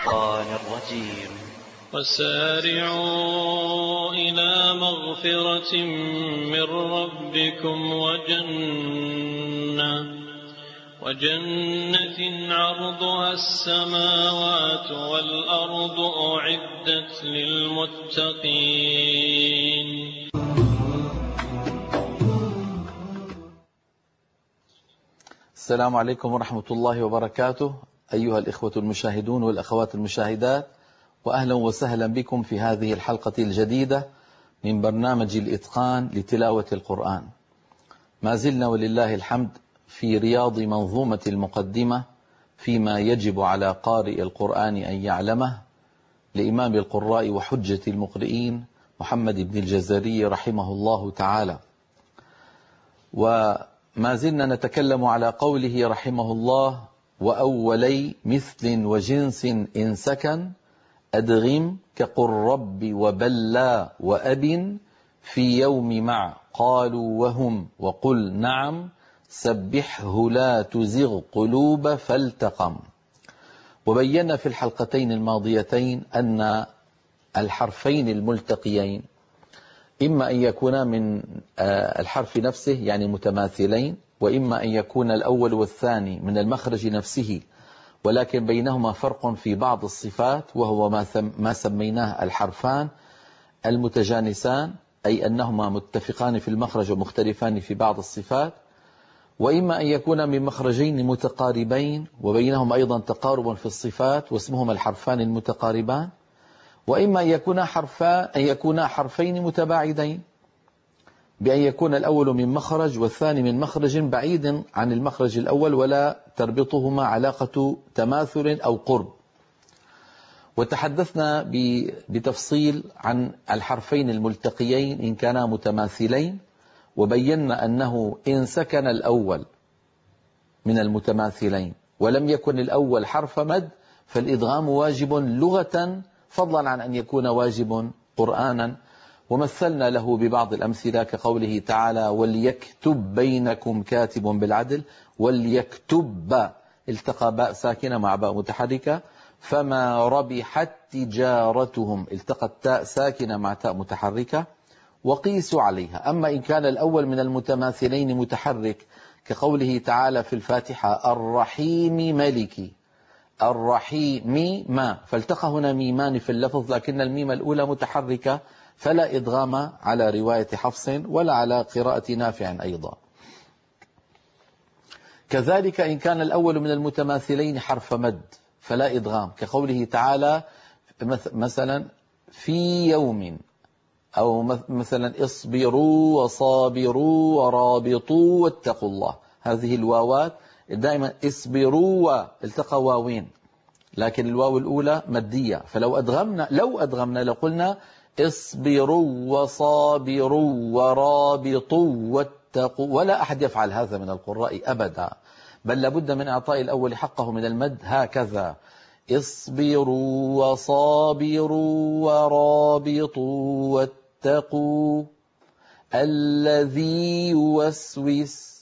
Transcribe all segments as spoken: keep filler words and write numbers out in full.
الشيطان الرجيم. وسارعوا إلى مغفرة من ربكم وجنة وجنة عرضها السماوات والأرض أعدت للمتقين. السلام عليكم ورحمة الله وبركاته، أيها الإخوة المشاهدون والأخوات المشاهدات، وأهلا وسهلا بكم في هذه الحلقة الجديدة من برنامج الإتقان لتلاوة القرآن. ما زلنا ولله الحمد في رياض منظومة المقدمة فيما يجب على قارئ القرآن أن يعلمه لإمام القراء وحجة المقرئين محمد بن الجزري رحمه الله تعالى. وما زلنا نتكلم على قوله رحمه الله: وأولي مثل وجنس إن سكن أدغم كقل رب وبلا وأب في يوم مع قالوا وهم وقل نعم سبحه لا تزغ قلوب فالتقم. وبينا في الحلقتين الماضيتين أن الحرفين الملتقيين إما أن يكونا من الحرف نفسه يعني متماثلين، وإما أن يكون الأول والثاني من المخرج نفسه ولكن بينهما فرق في بعض الصفات، وهو ما سميناه الحرفان المتجانسان، أي أنهما متفقان في المخرج ومختلفان في بعض الصفات. وإما أن يكون من مخرجين متقاربين وبينهما أيضا تقارب في الصفات واسمهما الحرفان المتقاربان. وإما أن يكون حرفان أن يكون حرفين متباعدين، بأن يكون الأول من مخرج والثاني من مخرج بعيد عن المخرج الأول ولا تربطهما علاقة تماثل أو قرب. وتحدثنا بتفصيل عن الحرفين الملتقيين إن كانا متماثلين، وبينا أنه إن سكن الأول من المتماثلين ولم يكن الأول حرف مد فالإدغام واجب لغة فضلا عن أن يكون واجب قرآنا. ومثلنا له ببعض الأمثلة كقوله تعالى: وليكتب بينكم كاتب بالعدل. وليكتب باء التقى باء ساكنة مع باء متحركة. فما ربحت تجارتهم التقت تاء ساكنة مع تاء متحركة. وقيسوا عليها. أما إن كان الأول من المتماثلين متحرك كقوله تعالى في الفاتحة: الرحيم ملكي. الرحيم ما فالتقى هنا ميمان في اللفظ، لكن الميم الأولى متحركة فلا إدغام على رواية حفص ولا على قراءة نافع أيضا. كذلك إن كان الأول من المتماثلين حرف مد فلا إدغام كقوله تعالى مثلا في يوم، أو مثلا اصبروا وصابروا ورابطوا واتقوا الله. هذه الواوات دائما اصبروا التقى واوين، لكن الواو الأولى مدية، فلو أدغمنا لو أدغمنا لقلنا اصبروا وصابروا ورابطوا واتقوا، ولا أحد يفعل هذا من القراء أبدا، بل لابد من إعطاء الأول حقه من المد هكذا: اصبروا وصابروا ورابطوا واتقوا الذي يوسوس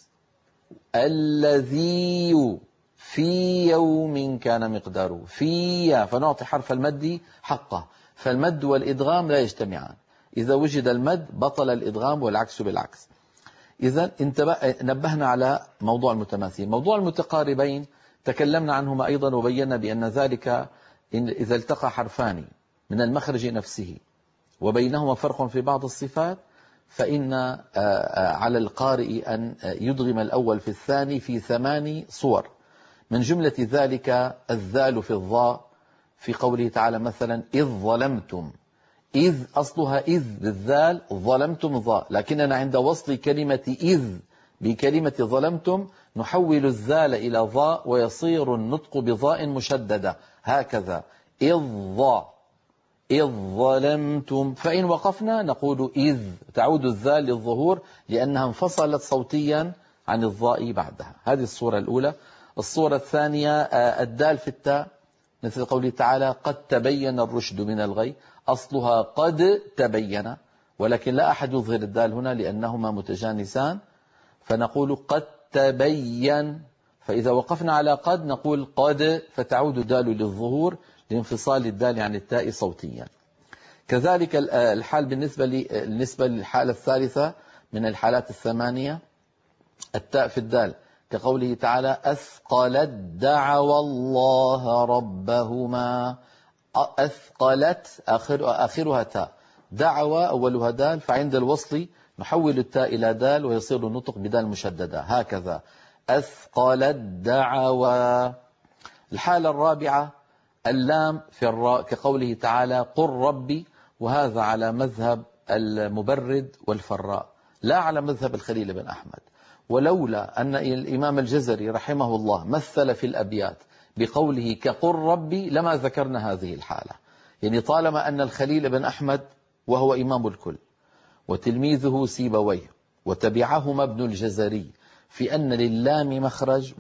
الذي في يوم كان مقداره في، فنعطي حرف المد حقه. فالمد والإدغام لا يجتمعان، إذا وجد المد بطل الإدغام والعكس بالعكس. إذا نبهنا على موضوع المتماثلين. موضوع المتقاربين تكلمنا عنهما أيضا وبينا بأن ذلك إن إذا التقى حرفان من المخرج نفسه وبينهما فرق في بعض الصفات فإن على القارئ أن يدغم الأول في الثاني في ثماني صور. من جملة ذلك الذال في الضاء في قوله تعالى مثلا: إذ ظلمتم. إذ أصلها إذ بالذال، ظلمتم ضاء، لكننا عند وصل كلمة إذ بكلمة ظلمتم نحول الذال إلى ضاء ويصير النطق بضاء مشددة هكذا: إذ ضاء إذ ظلمتم. فإن وقفنا نقول إذ، تعود الذال للظهور لأنها انفصلت صوتيا عن الضاء بعدها. هذه الصورة الأولى. الصورة الثانية الدال في التاء مثل قوله تعالى: قد تبين الرشد من الغي، أصلها قد تبين، ولكن لا أحد يظهر الدال هنا لأنهما متجانسان، فنقول قد تبين فإذا وقفنا على قد نقول قد، فتعود الدال للظهور لانفصال الدال عن التاء صوتيا. كذلك الحال بالنسبة بالنسبة للحالة الثالثة من الحالات الثمانية، التاء في الدال، كقوله تعالى أثقلت دعوى الله ربهما. أثقلت آخر آخرها تاء، دعوى أولها دال، فعند الوصل نحول التاء إلى دال ويصير النطق بدال مشددة، هكذا أثقلت دعوى. الحالة الرابعة اللام في الراء، كقوله تعالى قل ربي، وهذا على مذهب المبرد والفراء لا على مذهب الخليل بن أحمد. ولولا أن الإمام الجزري رحمه الله مثل في الأبيات بقوله كقل ربي لما ذكرنا هذه الحالة. يعني طالما أن الخليل بن أحمد وهو إمام الكل وتلميذه سيبويه وتبعهما ابن الجزري في أن للام مخرج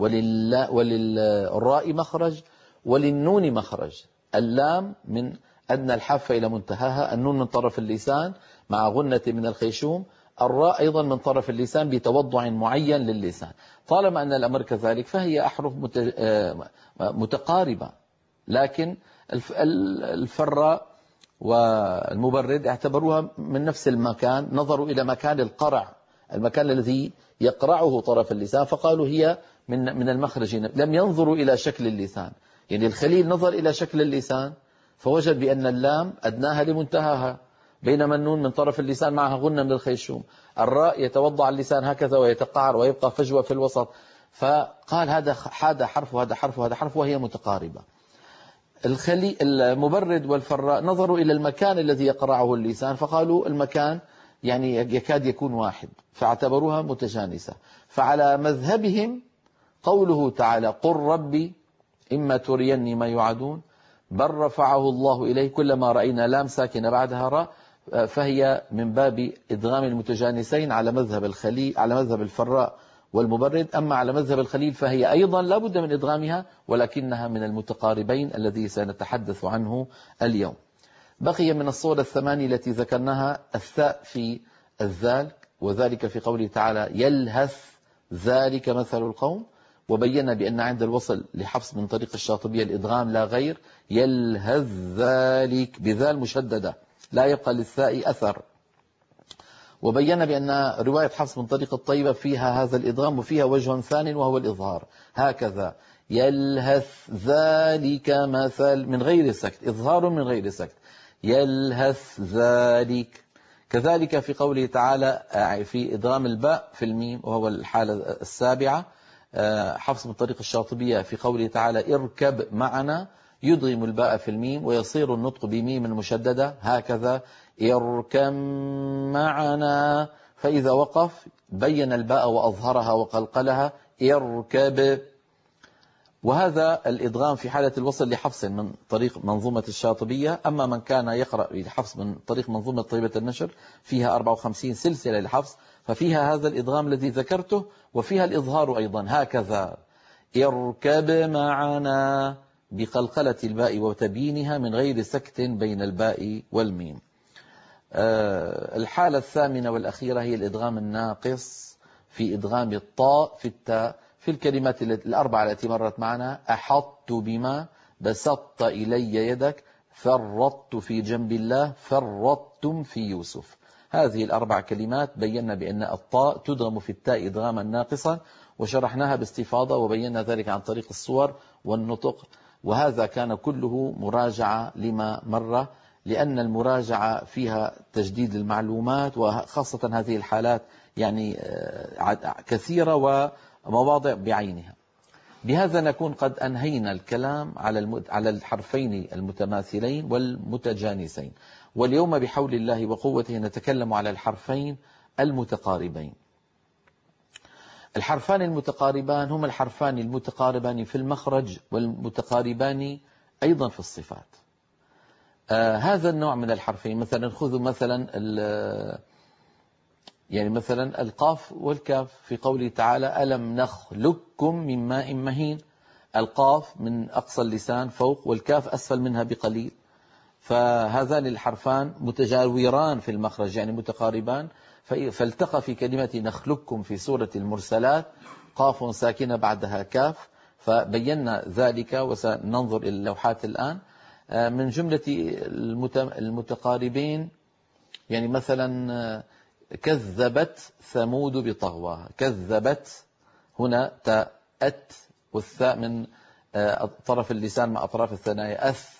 وللراء مخرج وللنون مخرج، اللام من أدنى الحافة إلى منتهاها، النون من طرف اللسان مع غنة من الخيشوم، الراء أيضا من طرف اللسان بتوضع معين للسان. طالما أن الأمر كذلك فهي أحرف متقاربة، لكن الفراء والمبرد اعتبروها من نفس المكان، نظروا إلى مكان القرع، المكان الذي يقرعه طرف اللسان، فقالوا هي من من المخرج، لم ينظروا إلى شكل اللسان. يعني الخليل نظر إلى شكل اللسان فوجد بأن اللام أدناها لمنتهاها، بينما النون من طرف اللسان معها غنة من الخيشوم، الراء يتوضع اللسان هكذا ويتقعر ويبقى فجوة في الوسط، فقال هذا هذا حرف وهذا حرف وهذا حرف وهي متقاربة. الخلي المبرد والفراء نظروا إلى المكان الذي يقرعه اللسان فقالوا المكان يعني يكاد يكون واحد، فاعتبروها متجانسة. فعلى مذهبهم قوله تعالى قل ربي إما تريني ما يوعدون بل رفعه الله إليه، كلما رأينا لام ساكنة بعدها راء فهي من باب إدغام المتجانسين على مذهب الخليل، على مذهب الفراء والمبرد. أما على مذهب الخليل فهي أيضا لا بد من إدغامها، ولكنها من المتقاربين الذي سنتحدث عنه اليوم. بقي من الصور الثمانية التي ذكرناها الثاء في الذال، وذلك في قوله تعالى يلهث ذلك مثل القوم، وبينا بأن عند الوصل لحفص من طريق الشاطبية الإدغام لا غير، يلهث ذلك بذال مشددة لا يبقى للثاء أثر. وبينا بأن رواية حفص من طريق الطيبة فيها هذا الإدغام وفيها وجه ثاني وهو الإظهار، هكذا يلهث ذلك مثل من غير سكت، إظهار من غير سكت، يلهث ذلك. كذلك في قوله تعالى في إدغام الباء في الميم وهو الحالة السابعة، حفص من طريق الشاطبية في قوله تعالى اركب معنا، يدغم الباء في الميم ويصير النطق بميم المشددة، هكذا اركب معنا، فإذا وقف بين الباء وأظهرها وقلقلها اركب. وهذا الإدغام في حالة الوصل لحفص من طريق منظومة الشاطبية. أما من كان يقرأ لحفص من طريق منظومة طيبة النشر فيها أربعة وخمسين سلسلة لحفص، ففيها هذا الإدغام الذي ذكرته وفيها الإظهار أيضا، هكذا اركب معنا بقلقلة الباء وتبيينها من غير سكت بين الباء والميم. الحالة الثامنة والأخيرة هي الإدغام الناقص في إدغام الطاء في التاء في الكلمات الأربعة التي مرت معنا، أحطت بما، بسطت إلي يدك، فرطت في جنب الله، فرطتم في يوسف. هذه الأربع كلمات بينا بأن الطاء تدغم في التاء إدغاما ناقصا، وشرحناها باستفاضة وبينا ذلك عن طريق الصور والنطق، وهذا كان كله مراجعة لما مر، لأن المراجعة فيها تجديد المعلومات، وخاصة هذه الحالات يعني كثيرة ومواضع بعينها. بهذا نكون قد أنهينا الكلام على على الحرفين المتماثلين والمتجانسين، واليوم بحول الله وقوته نتكلم على الحرفين المتقاربين. الحرفان المتقاربان هما الحرفان المتقاربان في المخرج والمتقاربان أيضا في الصفات. آه هذا النوع من الحرفين، مثلا خذوا مثلا يعني مثلا القاف والكاف في قوله تعالى ألم نخلقكم من ماء مهين، القاف من أقصى اللسان فوق والكاف أسفل منها بقليل، فهذان الحرفان متجاوران في المخرج يعني متقاربان، فالتقى في كلمة نخلقكم في سورة المرسلات قاف ساكنة بعدها كاف، فبينا ذلك وسننظر إلى اللوحات الآن. من جملة المتقاربين يعني مثلا كذبت ثمود بطغواها، كذبت هنا تأت والثاء من طرف اللسان مع أطراف الثنايا أث،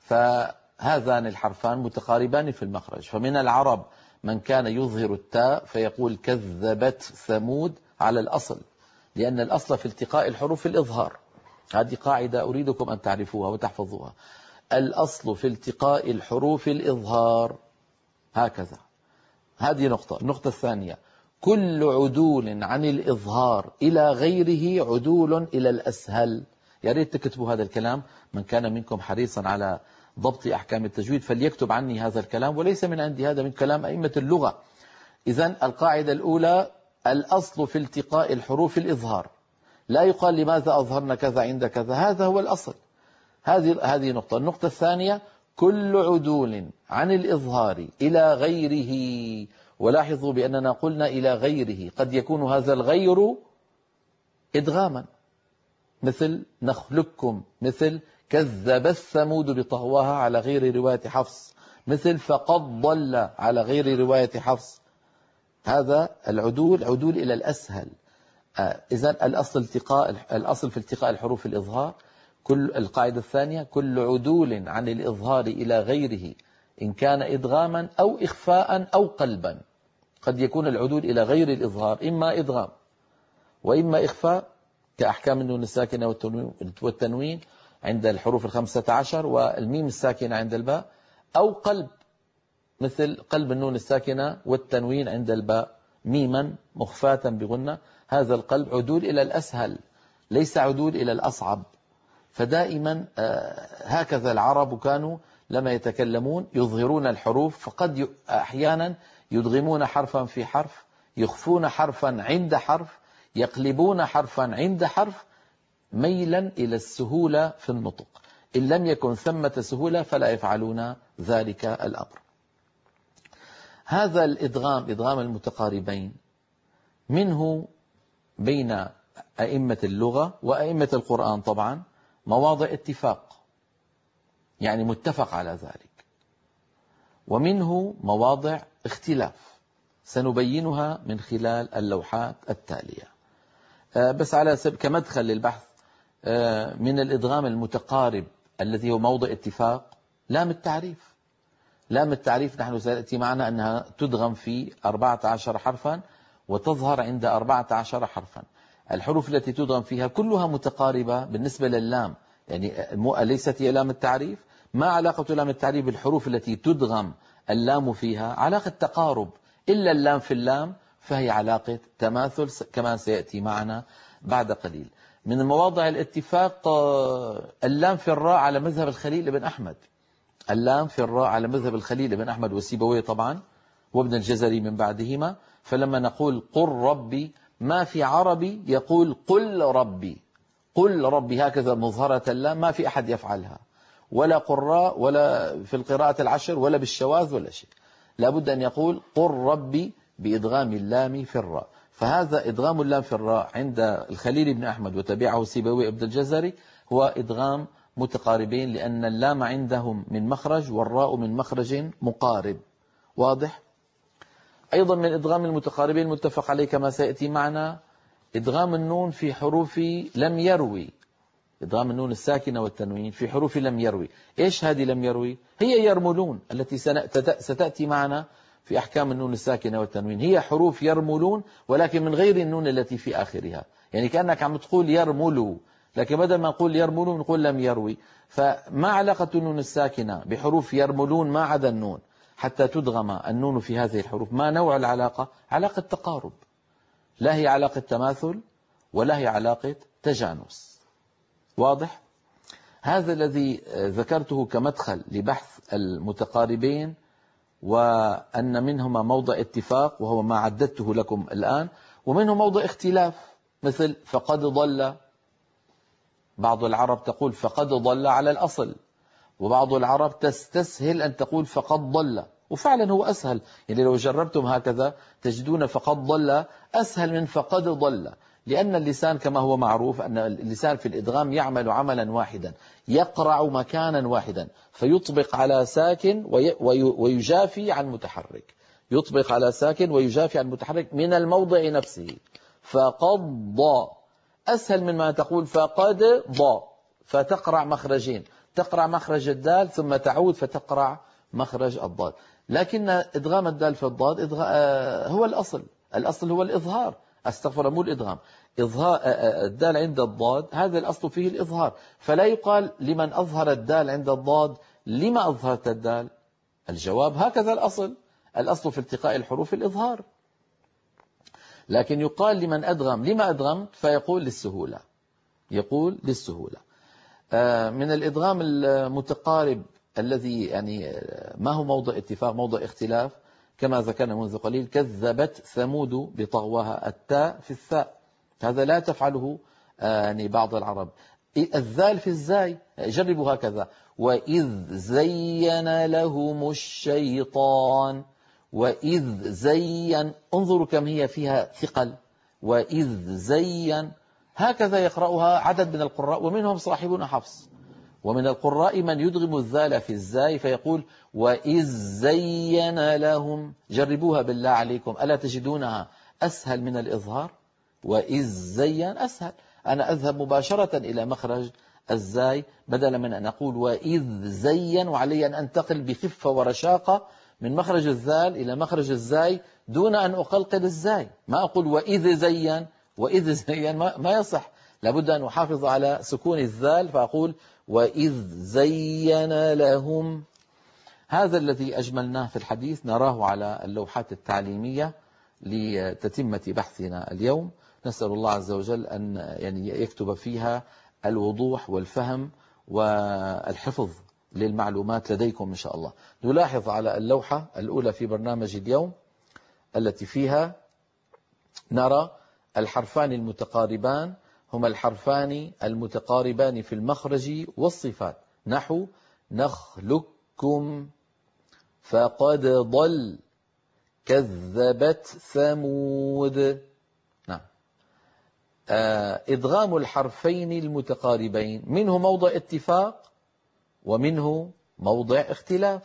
فهذان الحرفان متقاربان في المخرج. فمن العرب من كان يظهر التاء فيقول كذبت ثمود على الأصل، لأن الأصل في التقاء الحروف الإظهار. هذه قاعدة أريدكم أن تعرفوها وتحفظوها. الأصل في التقاء الحروف الإظهار هكذا. هذه نقطة. النقطة الثانية، كل عدول عن الإظهار إلى غيره عدول إلى الأسهل. يا ريت تكتبوا هذا الكلام، من كان منكم حريصا على ضبط أحكام التجويد فليكتب عني هذا الكلام، وليس من عندي، هذا من كلام أئمة اللغة. إذن القاعدة الأولى، الأصل في التقاء الحروف الإظهار، لا يقال لماذا أظهرنا كذا عند كذا، هذا هو الأصل. هذه هذه نقطة. النقطة الثانية، كل عدول عن الإظهار إلى غيره، ولاحظوا بأننا قلنا إلى غيره، قد يكون هذا الغير إدغاما، مثل نخلقكم، مثل كذب الثمود بطغواها على غير رواية حفص، مثل فقد ضل على غير رواية حفص. هذا العدول عدول إلى الأسهل. آه إذن الأصل التقاء الأصل في التقاء الحروف الإظهار. كل القاعدة الثانية، كل عدول عن الإظهار إلى غيره إن كان إدغاما أو إخفاء أو قلبا. قد يكون العدول إلى غير الإظهار إما إدغام وإما إخفاء، كأحكام النون الساكنة والتنوين عند الحروف الخمسة عشر والميم الساكنة عند الباء، أو قلب مثل قلب النون الساكنة والتنوين عند الباء ميما مخفاة بغنة. هذا القلب عدول إلى الأسهل، ليس عدول إلى الأصعب. فدائما هكذا العرب كانوا لما يتكلمون يظهرون الحروف، فقد أحيانا يدغمون حرفا في حرف، يخفون حرفا عند حرف، يقلبون حرفا عند حرف، ميلا إلى السهولة في النطق. إن لم يكن ثمة سهولة فلا يفعلون ذلك الأمر. هذا الإدغام، إدغام المتقاربين، منه بين أئمة اللغة وأئمة القرآن طبعا مواضع اتفاق، يعني متفق على ذلك، ومنه مواضع اختلاف سنبينها من خلال اللوحات التالية. بس على سبيل كمدخل للبحث، من الإدغام المتقارب الذي هو موضع اتفاق لام التعريف. لام التعريف نحن سيأتي معنا أنها تدغم في أربعة عشر حرفا وتظهر عند أربعة عشر حرفا. الحروف التي تدغم فيها كلها متقاربة بالنسبة لللام، يعني ليست هي لام التعريف. ما علاقة لام التعريف بالحروف التي تدغم اللام فيها؟ علاقة تقارب، إلا اللام في اللام فهي علاقة تماثل كما سيأتي معنا بعد قليل. من مواضع الاتفاق اللام في الراء على مذهب الخليل بن أحمد، اللام في الراء على مذهب الخليل بن أحمد وسيبويه طبعا وابن الجزري من بعدهما. فلما نقول قل ربي، ما في عربي يقول قل ربي، قل ربي هكذا مظهرة اللام، ما في أحد يفعلها، ولا قراء ولا في القراءة العشر ولا بالشواذ ولا شيء. لابد أن يقول قل ربي بإدغام اللام في الراء. فهذا إدغام اللام في الراء عند الخليل بن أحمد وتبعه سيبويه ابن الجزري هو إدغام متقاربين، لأن اللام عندهم من مخرج والراء من مخرج مقارب. واضح؟ أيضا من إدغام المتقاربين المتفق عليه كما سيأتي معنا إدغام النون في حروف لم يروي، إدغام النون الساكنة والتنوين في حروف لم يروي. إيش هذه لم يروي؟ هي يرملون التي ستأتي معنا في أحكام النون الساكنة والتنوين، هي حروف يرملون ولكن من غير النون التي في آخرها، يعني كأنك عم تقول يرملوا، لكن بدل ما نقول يرملون نقول لم يروي. فما علاقة النون الساكنة بحروف يرملون ما عدا النون حتى تدغم النون في هذه الحروف؟ ما نوع العلاقة؟ علاقة تقارب، لا هي علاقة تماثل ولا هي علاقة تجانس. واضح؟ هذا الذي ذكرته كمدخل لبحث المتقاربين، وأن منهما موضع اتفاق وهو ما عددته لكم الآن، ومنه موضع اختلاف مثل فقد ضل. بعض العرب تقول فقد ضل على الأصل، وبعض العرب تستسهل أن تقول فقد ضل، وفعلا هو أسهل. يعني لو جربتم هكذا تجدون فقد ضل أسهل من فقد ضل، لأن اللسان كما هو معروف أن اللسان في الإدغام يعمل عملا واحدا، يقرع مكانا واحدا، فيطبق على ساكن ويجافي عن متحرك، يطبق على ساكن ويجافي عن متحرك من الموضع نفسه. فقد أسهل من ما تقول فقد ض، فتقرع مخرجين، تقرع مخرج الدال ثم تعود فتقرع مخرج الضاد. لكن إدغام الدال في الضاد هو الأصل، الأصل هو الإظهار، استغفر مو الإدغام، إظهار الدال عند الضاد هذا الأصل فيه الإظهار، فلا يقال لمن أظهر الدال عند الضاد لما أظهرت الدال. الجواب هكذا الأصل، الأصل في التقاء الحروف الإظهار. لكن يقال لمن أدغم لما أدغمت، فيقول للسهولة، يقول للسهولة. من الإدغام المتقارب الذي يعني ما هو موضع اتفاق موضع اختلاف كما ذكرنا منذ قليل، كذبت ثمود بطغواها، التاء في الثاء، هذا لا تفعله يعني بعض العرب. الذال في الزاي، جربوا هكذا، وإذ زين لهم الشيطان، وإذ زين، انظروا كم هي فيها ثقل، وإذ زين، هكذا يقرأها عدد من القراء ومنهم صاحبنا حفص. ومن القراء من يدغم الذال في الزاي فيقول وإذ زين لهم، جربوها بالله عليكم، ألا تجدونها أسهل من الإظهار؟ وإذ زين أسهل، أنا أذهب مباشرة إلى مخرج الزاي بدلا من أن أقول وإذ زين وعلي أن أنتقل بخفة ورشاقة من مخرج الذال إلى مخرج الزاي دون أن أقلقل الزاي. ما أقول وإذ زين، وإذ زين ما يصح، لابد أن أحافظ على سكون الذال فأقول وإذ زين لهم. هذا الذي أجملناه في الحديث نراه على اللوحات التعليمية لتتمة بحثنا اليوم. نسأل الله عز وجل أن يعني يكتب فيها الوضوح والفهم والحفظ للمعلومات لديكم إن شاء الله. نلاحظ على اللوحة الأولى في برنامج اليوم التي فيها نرى الحرفان المتقاربان هما الحرفان المتقاربان في المخرج والصفات، نحو نخلقكم، فقد ضل، كذبت ثمود. نعم. آه إدغام الحرفين المتقاربين منه موضع اتفاق ومنه موضع اختلاف.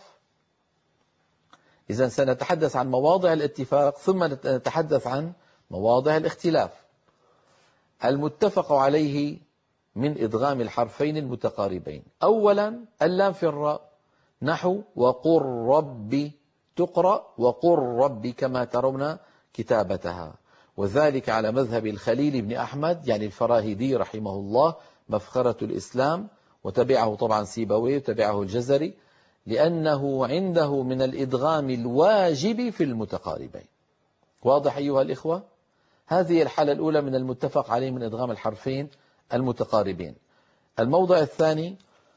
إذن سنتحدث عن مواضع الاتفاق ثم نتحدث عن مواضع الاختلاف. المتفق عليه من إدغام الحرفين المتقاربين، أولا اللام في الراء، نحو وقل ربي، تقرأ وقل ربي كما ترون كتابتها، وذلك على مذهب الخليل بن أحمد يعني الفراهيدي رحمه الله مفخرة الإسلام، وتبعه طبعا سيبويه وتبعه الجزري، لأنه عنده من الإدغام الواجب في المتقاربين. واضح أيها الإخوة؟ هذه الحالة الأولى من المتفق عليه من إدغام الحرفين المتقاربين. الموضع الثاني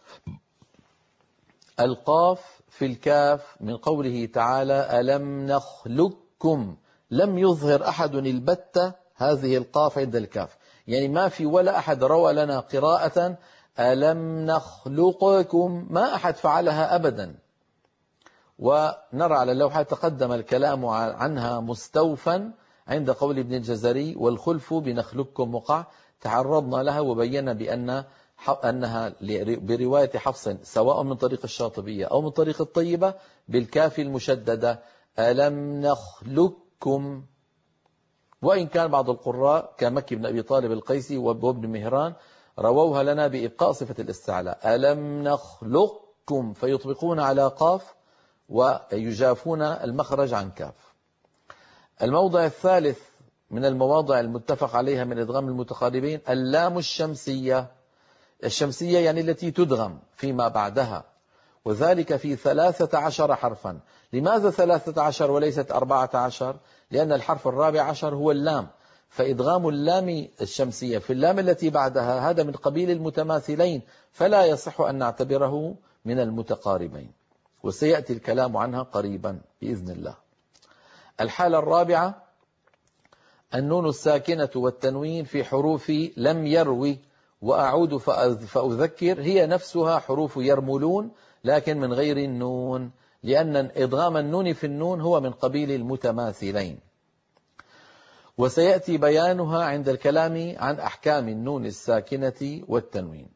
القاف في الكاف من قوله تعالى ألم نخلقكم، لم يظهر أحد البتة هذه القاف عند الكاف، يعني ما في ولا أحد روى لنا قراءة ألم نخلقكم، ما أحد فعلها أبدا. ونرى على اللوحة تقدم الكلام عنها مستوفا عند قول ابن الجزري والخلف بنخلقكم وقع، تعرضنا لها وبينا بأن أنها برواية حفص سواء من طريق الشاطبية أو من طريق الطيبة بالكاف المشددة ألم نخلقكم، وإن كان بعض القراء كمكي بن أبي طالب القيسي وابن مهران رووها لنا بإبقاء صفة الاستعلاء ألم نخلقكم، فيطبقون على قاف ويجافون المخرج عن كاف. الموضع الثالث من المواضع المتفق عليها من إدغام المتقاربين اللام الشمسية، الشمسية يعني التي تدغم فيما بعدها، وذلك في ثلاثة عشر حرفا. لماذا ثلاثة عشر وليست أربعة عشر؟ لأن الحرف الرابع عشر هو اللام، فإدغام اللام الشمسية في اللام التي بعدها هذا من قبيل المتماثلين، فلا يصح أن نعتبره من المتقاربين، وسيأتي الكلام عنها قريبا بإذن الله. الحالة الرابعة النون الساكنة والتنوين في حروف لم يروي، وأعود فأذكر هي نفسها حروف يرملون لكن من غير النون، لأن إدغام النون في النون هو من قبيل المتماثلين. وسيأتي بيانها عند الكلام عن أحكام النون الساكنة والتنوين.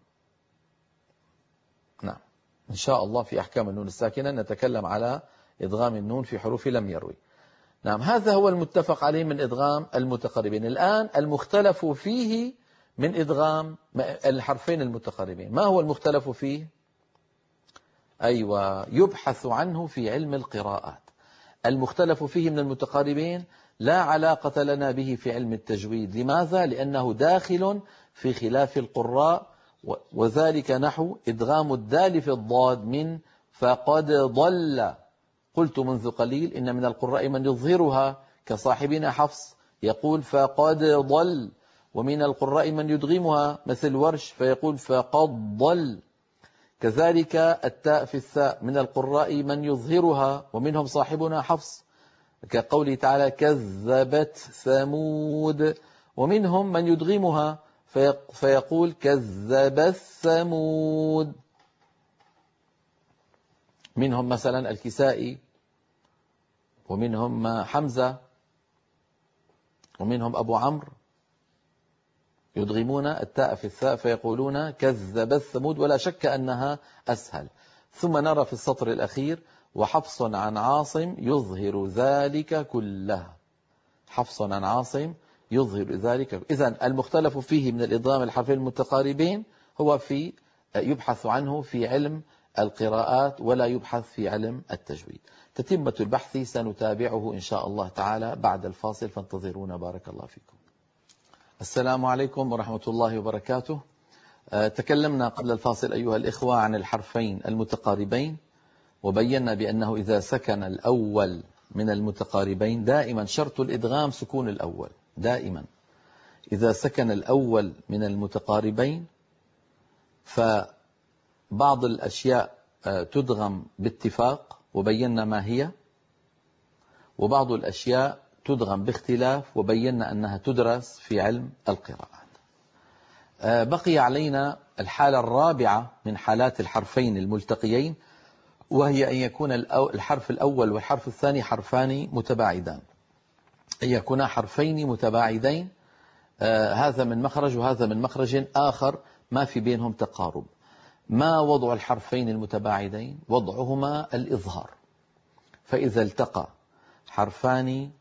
نعم، إن شاء الله في أحكام النون الساكنة نتكلم على إدغام النون في حروف لم يروي. نعم، هذا هو المتفق عليه من إدغام المتقاربين. الآن المختلف فيه من إدغام الحرفين المتقاربين، ما هو المختلف فيه؟ أيوة، يبحث عنه في علم القراءات. المختلف فيه من المتقاربين لا علاقة لنا به في علم التجويد. لماذا؟ لأنه داخل في خلاف القراء، وذلك نحو إدغام الدال في الضاد من فقد ضل. قلت منذ قليل إن من القراء من يظهرها كصاحبنا حفص يقول فقد ضل، ومن القراء من يدغمها مثل ورش فيقول فقد ضل. كذلك التاء في الثاء من القراء من يظهرها ومنهم صاحبنا حفص كقوله تعالى كذبت ثمود، ومنهم من يدغمها فيقول كذبت ثمود. منهم مثلا الكسائي، ومنهم حمزة، ومنهم أبو عمرو يدغمون التاء في الثاء فيقولون كذبت ثمود، ولا شك أنها أسهل. ثم نرى في السطر الأخير وحفص عن عاصم يظهر ذلك كله. حفص عن عاصم يظهر ذلك. إذن المختلف فيه من الإدغام الحرفين المتقاربين هو في يبحث عنه في علم القراءات ولا يبحث في علم التجويد. تتمة البحث سنتابعه إن شاء الله تعالى بعد الفاصل، فانتظرونا. بارك الله فيكم. السلام عليكم ورحمة الله وبركاته. تكلمنا قبل الفاصل أيها الإخوة عن الحرفين المتقاربين، وبينا بأنه إذا سكن الأول من المتقاربين، دائما شرط الإدغام سكون الأول دائما. إذا سكن الأول من المتقاربين فبعض الأشياء تدغم باتفاق وبينا ما هي، وبعض الأشياء تدغم باختلاف وبينا أنها تدرس في علم القراءات. بقي علينا الحالة الرابعة من حالات الحرفين الملتقيين، وهي أن يكون الحرف الأول والحرف الثاني حرفان متباعدان، أن يكونا حرفين متباعدين، هذا من مخرج وهذا من مخرج آخر ما في بينهم تقارب. ما وضع الحرفين المتباعدين؟ وضعهما الإظهار. فإذا التقى حرفان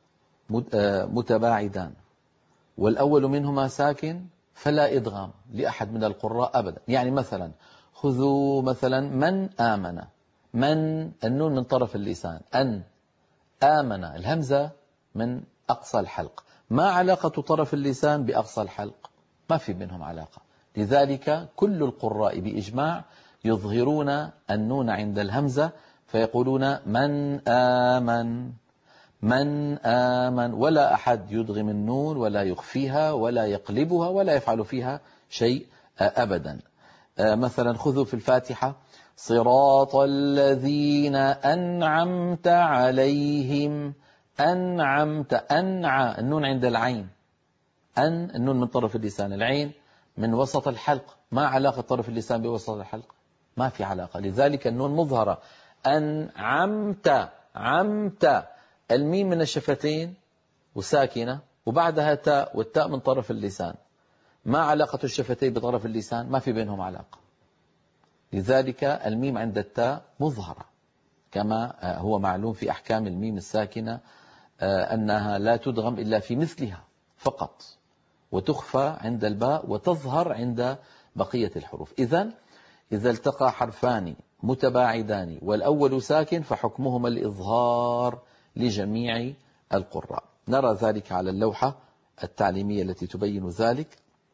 متباعدان والأول منهما ساكن فلا إدغام لأحد من القراء أبدا. يعني مثلا خذوا مثلا من آمن، من النون من طرف اللسان، أن آمن الهمزة من أقصى الحلق. ما علاقة طرف اللسان بأقصى الحلق؟ ما في بينهم علاقة. لذلك كل القراء بإجماع يظهرون النون عند الهمزة فيقولون من آمن، من آمن، ولا أحد يدغم النون ولا يخفيها ولا يقلبها ولا يفعل فيها شيء أبدا. مثلا خذوا في الفاتحة صراط الذين أنعمت عليهم، أنعمت، أنع النون عند العين، أن النون من طرف اللسان، العين من وسط الحلق. ما علاقة طرف اللسان بوسط الحلق؟ ما في علاقة. لذلك النون مظهرة. أنعمت، عمت، الميم من الشفتين وساكنة وبعدها تاء، والتاء من طرف اللسان. ما علاقة الشفتين بطرف اللسان؟ ما في بينهم علاقة. لذلك الميم عند التاء مظهرة، كما هو معلوم في أحكام الميم الساكنة أنها لا تدغم إلا في مثلها فقط، وتخفى عند الباء وتظهر عند بقية الحروف. إذن إذا التقى حرفان متباعدان والأول ساكن فحكمهما الإظهار لجميع القراء. نرى ذلك على اللوحة التعليمية التي تبين ذلك.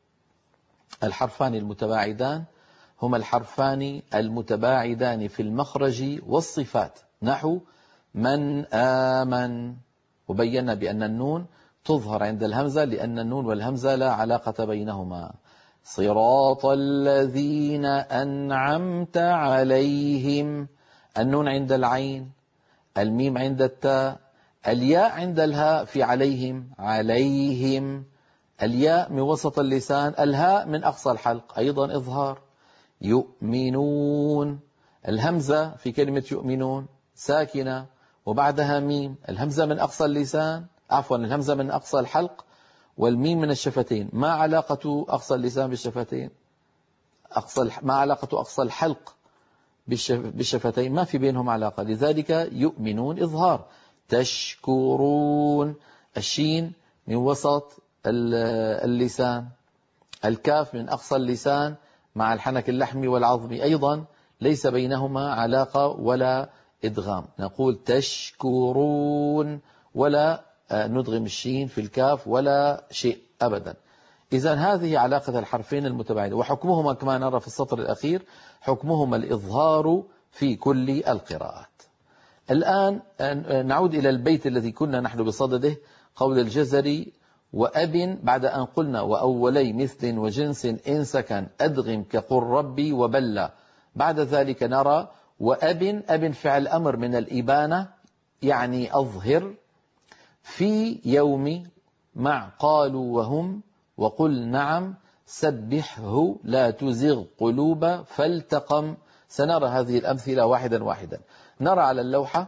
الحرفان المتباعدان هما الحرفان المتباعدان في المخرج والصفات، نحو من آمن، وبينا بأن النون تظهر عند الهمزة لأن النون والهمزة لا علاقة بينهما. صراط الذين أنعمت عليهم، النون عند العين، الميم عند التاء، الياء عند الهاء في عليهم، عليهم، الياء من وسط اللسان، الهاء من أقصى الحلق أيضا إظهار. يؤمنون، الهمزة في كلمة يؤمنون ساكنة وبعدها ميم، الهمزة من أقصى اللسان، عفوا الهمزة من أقصى الحلق والميم من الشفتين. ما علاقة أقصى اللسان بالشفتين؟ أقصى ما علاقة أقصى الحلق بالشفتين؟ ما في بينهم علاقة. لذلك يؤمنون إظهار. تشكرون، الشين من وسط اللسان، الكاف من أقصى اللسان مع الحنك اللحمي والعظمي أيضا ليس بينهما علاقة ولا إدغام. نقول تشكرون ولا ندغم الشين في الكاف ولا شيء أبدا. إذن هذه علاقة الحرفين المتباعدين، وحكمهما كما نرى في السطر الأخير حكمهما الإظهار في كل القراءات. الآن نعود إلى البيت الذي كنا نحن بصدده، قول الجزري: وأب، بعد أن قلنا وأولي مثل وجنس إن سكن أدغم كقل ربي وبلى. بعد ذلك نرى وأب، أب فعل أمر من الإبانة يعني أظهر، في يوم مع قالوا وهم وقل نعم سبحه لا تزغ قلوب فالتقم. سنرى هذه الأمثلة واحدا واحدا. نرى على اللوحة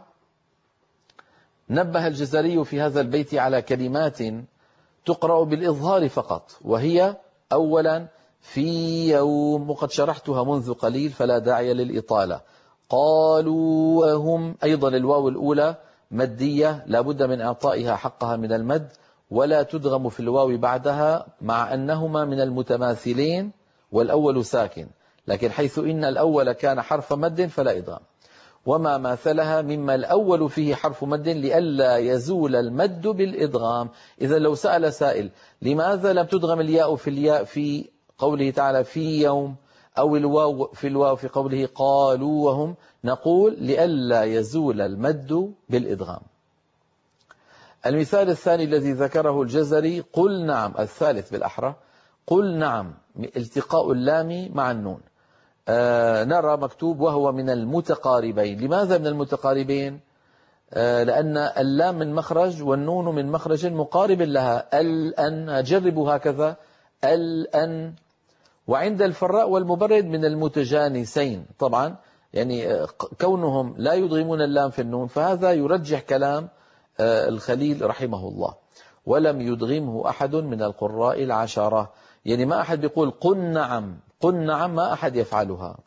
نبه الجزري في هذا البيت على كلمات تقرأ بالإظهار فقط، وهي أولا في يوم، وقد شرحتها منذ قليل فلا داعي للإطالة. قالوا وهم، أيضا الواو الأولى مدية لا بد من إعطائها حقها من المد، ولا تدغم في الواو بعدها مع أنهما من المتماثلين والأول ساكن، لكن حيث إن الأول كان حرف مد فلا إدغام. وما ماثلها مما الأول فيه حرف مد لئلا يزول المد بالإدغام. إذا لو سأل سائل لماذا لم تدغم الياء في الياء في قوله تعالى في يوم، أو الواو في الواو في قوله قالوا وهم، نقول لئلا يزول المد بالإدغام. المثال الثاني الذي ذكره الجزري قل نعم، الثالث بالأحرى، قل نعم التقاء اللام مع النون. آه نرى مكتوب وهو من المتقاربين. لماذا من المتقاربين؟ آه لأن اللام من مخرج والنون من مخرج مقارب لها. الأن، جربوا هكذا الأن. وعند الفراء والمبرد من المتجانسين. طبعا يعني كونهم لا يضغمون اللام في النون فهذا يرجح كلام آه الخليل رحمه الله. ولم يدغمه أحد من القراء العشرة، يعني ما أحد يقول قل نعم، قل نعم ما أحد يفعلها.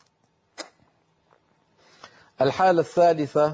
الحالة الثالثة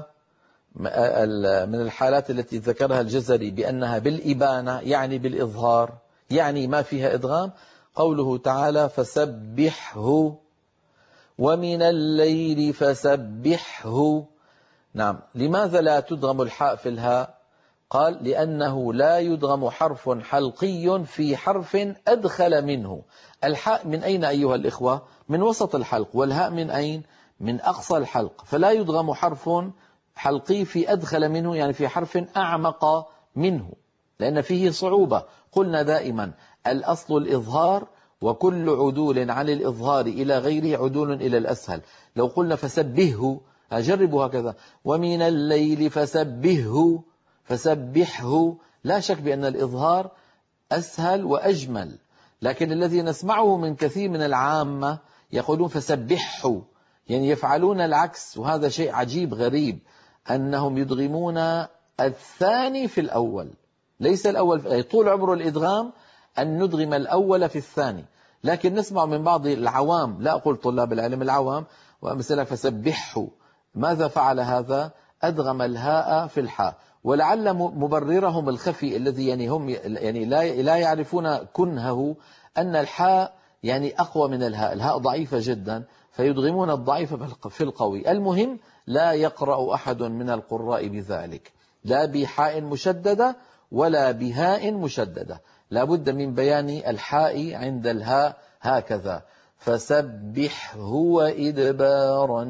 من الحالات التي ذكرها الجزري بأنها بالإبانة يعني بالإظهار، يعني ما فيها إدغام، قوله تعالى فسبحه ومن الليل فسبحه. نعم، لماذا لا تدغم الحاء في الهاء؟ قال لأنه لا يدغم حرف حلقي في حرف أدخل منه. الحاء من أين أيها الإخوة؟ من وسط الحلق، والهاء من أين؟ من أقصى الحلق، فلا يدغم حرف حلقي في أدخل منه، يعني في حرف أعمق منه، لأن فيه صعوبة. قلنا دائما الأصل الإظهار، وكل عدول عن الإظهار إلى غيره عدول إلى الأسهل. لو قلنا فسبهه، أجربوا هكذا ومن الليل فسبهه فسبحه، لا شك بأن الإظهار أسهل وأجمل، لكن الذي نسمعه من كثير من العامة يقولون فسبحه، يعني يفعلون العكس، وهذا شيء عجيب غريب أنهم يدغمون الثاني في الأول، ليس الأول في... طول عمر الإدغام أن ندغم الأول في الثاني، لكن نسمع من بعض العوام، لا أقول طلاب العلم، العوام، ومثلا فسبحه، ماذا فعل هذا؟ أدغم الهاء في الحاء. ولعل مبررهم الخفي الذي يعني هم يعني لا لا يعرفون كنهه أن الحاء يعني أقوى من الهاء، الهاء ضعيفة جدا فيدغمون الضعيف في القوي. المهم لا يقرأ أحد من القراء بذلك، لا بحاء مشددة ولا بهاء مشددة، لا بد من بيان الحاء عند الهاء هكذا. فسبحه وإدبار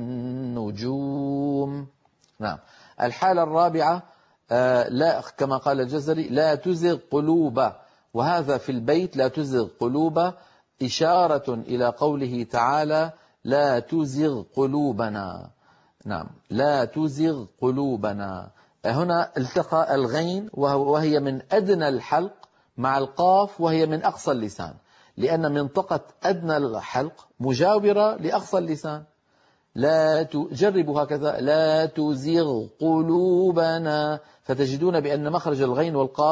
النجوم. نعم. الحالة الرابعة آه لا كما قال الجزري لا تزغ قلوب، وهذا في البيت لا تزغ قلوب إشارة إلى قوله تعالى لا تزغ قلوبنا. نعم، لا تزغ قلوبنا. هنا التقى الغين وهي من أدنى الحلق مع القاف وهي من أقصى اللسان، لأن منطقة أدنى الحلق مجاورة لأقصى اللسان. لا تجربوا هكذا لا تزغ قلوبنا، فتجدون بأن مخرج الغين والقاف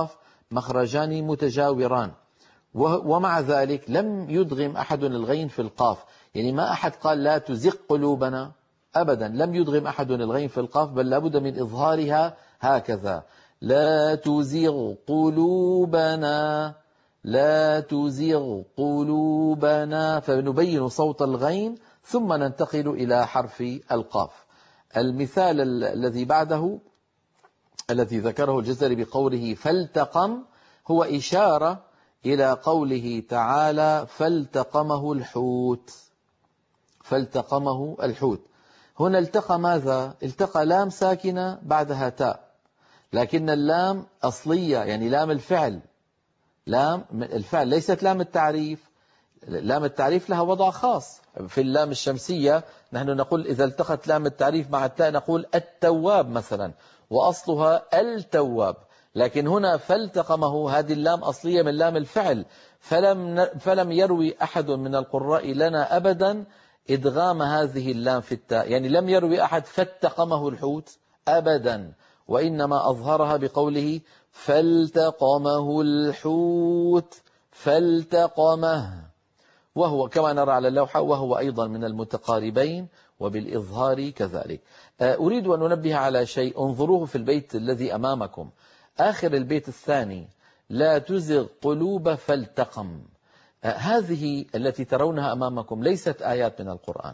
مخرجان متجاوران، ومع ذلك لم يدغم أحد الغين في القاف. يعني ما أحد قال لا تزغ قلوبنا، أبدا لم يدغم أحد الغين في القاف، بل لابد من إظهارها هكذا: لا تزغ قلوبنا، لا تزغ قلوبنا، فنبين صوت الغين ثم ننتقل إلى حرف القاف. المثال الذي بعده الذي ذكره الجزري بقوله فالتقم هو إشارة إلى قوله تعالى فالتقمه الحوت، فالتقمه الحوت. هنا التقى ماذا؟ التقى لام ساكنة بعدها تاء، لكن اللام أصلية، يعني لام الفعل، لام الفعل ليست لام التعريف. لام التعريف لها وضع خاص. في اللام الشمسية نحن نقول إذا التقت لام التعريف مع التاء نقول التواب مثلا، وأصلها التواب. لكن هنا فالتقمه هذه اللام أصلية من لام الفعل، فلم, فلم يروي أحد من القراء لنا أبدا إدغام هذه اللام في التاء، يعني لم يروي أحد فالتقمه الحوت أبدا، وإنما أظهرها بقوله فالتقمه الحوت، فالتقمه، وهو كما نرى على اللوحة وهو أيضا من المتقاربين وبالإظهار كذلك. أريد أن أنبه على شيء، انظروه في البيت الذي أمامكم، آخر البيت الثاني: لا تزغ قلوب فالتقم. هذه التي ترونها أمامكم ليست آيات من القرآن،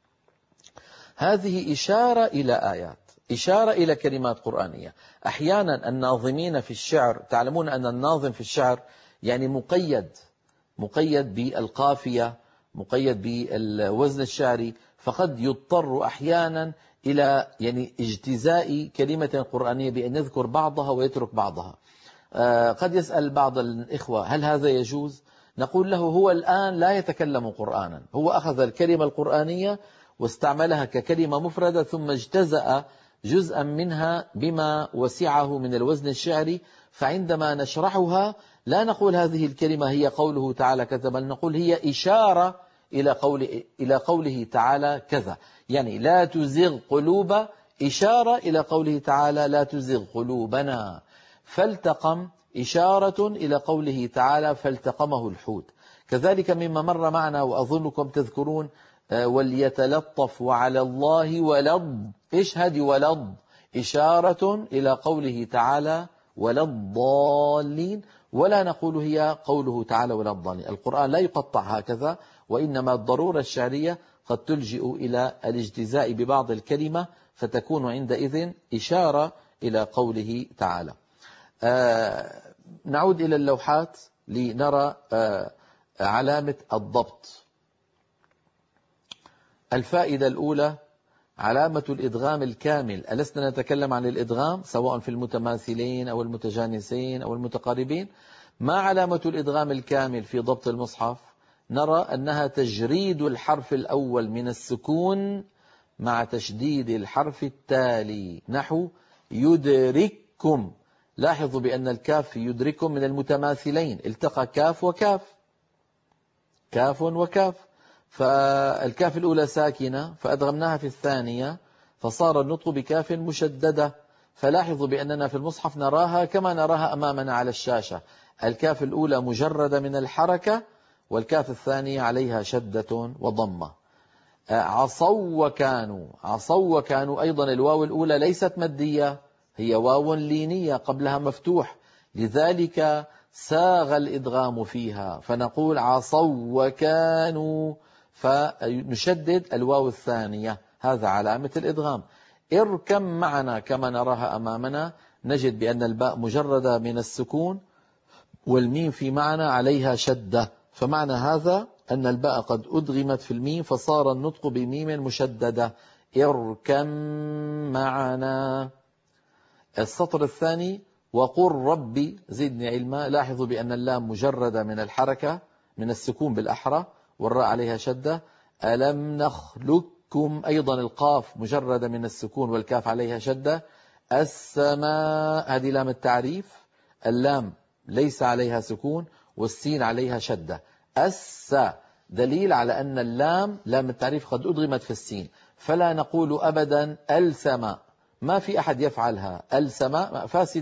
هذه إشارة إلى آيات، إشارة إلى كلمات قرآنية. أحيانا الناظمين في الشعر، تعلمون أن الناظم في الشعر يعني مقيد مقيد بالقافية، مقيد بالوزن الشعري، فقد يضطر أحيانا إلى يعني اجتزاء كلمة قرآنية بأن يذكر بعضها ويترك بعضها. قد يسأل بعض الإخوة هل هذا يجوز؟ نقول له هو الآن لا يتكلم قرآنا، هو أخذ الكلمة القرآنية واستعملها ككلمة مفردة ثم اجتزأ جزءا منها بما وسعه من الوزن الشعري، فعندما نشرحها لا نقول هذه الكلمة هي قوله تعالى كذا، بل نقول هي إشارة إلى قول إلى قوله تعالى كذا. يعني لا تزغ قلوب إشارة إلى قوله تعالى لا تزغ قلوبنا. فالتقم إشارة إلى قوله تعالى فالتقمه الحوت. كذلك مما مر معنا وأظنكم تذكرون وليتلطف وعلى الله ولض، إيش هذه ولض؟ إشارة إلى قوله تعالى ولا الضالين، ولا نقول هي قوله تعالى ولا الضالين. القرآن لا يقطع هكذا، وإنما الضرورة الشعرية قد تلجئ إلى الاجتزاء ببعض الكلمة فتكون عندئذ إشارة إلى قوله تعالى. آه نعود إلى اللوحات لنرى آه علامة الضبط. الفائدة الأولى علامة الإدغام الكامل. ألسنا نتكلم عن الإدغام سواء في المتماثلين أو المتجانسين أو المتقاربين؟ ما علامة الإدغام الكامل في ضبط المصحف؟ نرى أنها تجريد الحرف الأول من السكون مع تشديد الحرف التالي، نحو يدرككم. لاحظوا بأن الكاف يدرككم من المتماثلين، التقى كاف وكاف، كاف وكاف، فالكاف الأولى ساكنة فأدغمناها في الثانية فصار النطق بكاف مشددة. فلاحظوا بأننا في المصحف نراها كما نراها أمامنا على الشاشة، الكاف الأولى مجردة من الحركة والكاف الثانية عليها شدة وضمة. عصوا وكانوا، عصوا وكانوا أيضا الواو الأولى ليست مدية، هي واو لينية قبلها مفتوح، لذلك ساغ الإدغام فيها فنقول عصوا وكانوا، فنشدد الواو الثانية، هذا علامة الإدغام. اركم معنا كما نراها أمامنا، نجد بأن الباء مجردة من السكون والميم في معنى عليها شدة، فمعنى هذا أن الباء قد أدغمت في الميم فصار النطق بميم مشددة. اركم معنا. السطر الثاني وقل ربي زدني علما. لاحظوا بأن اللام مجردة من الحركة من السكون بالأحرى والراء عليها شدة. ألم نخلقكم، أيضا القاف مجردة من السكون والكاف عليها شدة. السماء هذه لام التعريف، اللام ليس عليها سكون والسين عليها شدة. الس دليل على أن اللام لام التعريف قد أدغمت في السين، فلا نقول أبدا السماء، ما في أحد يفعلها، السماء فاسدة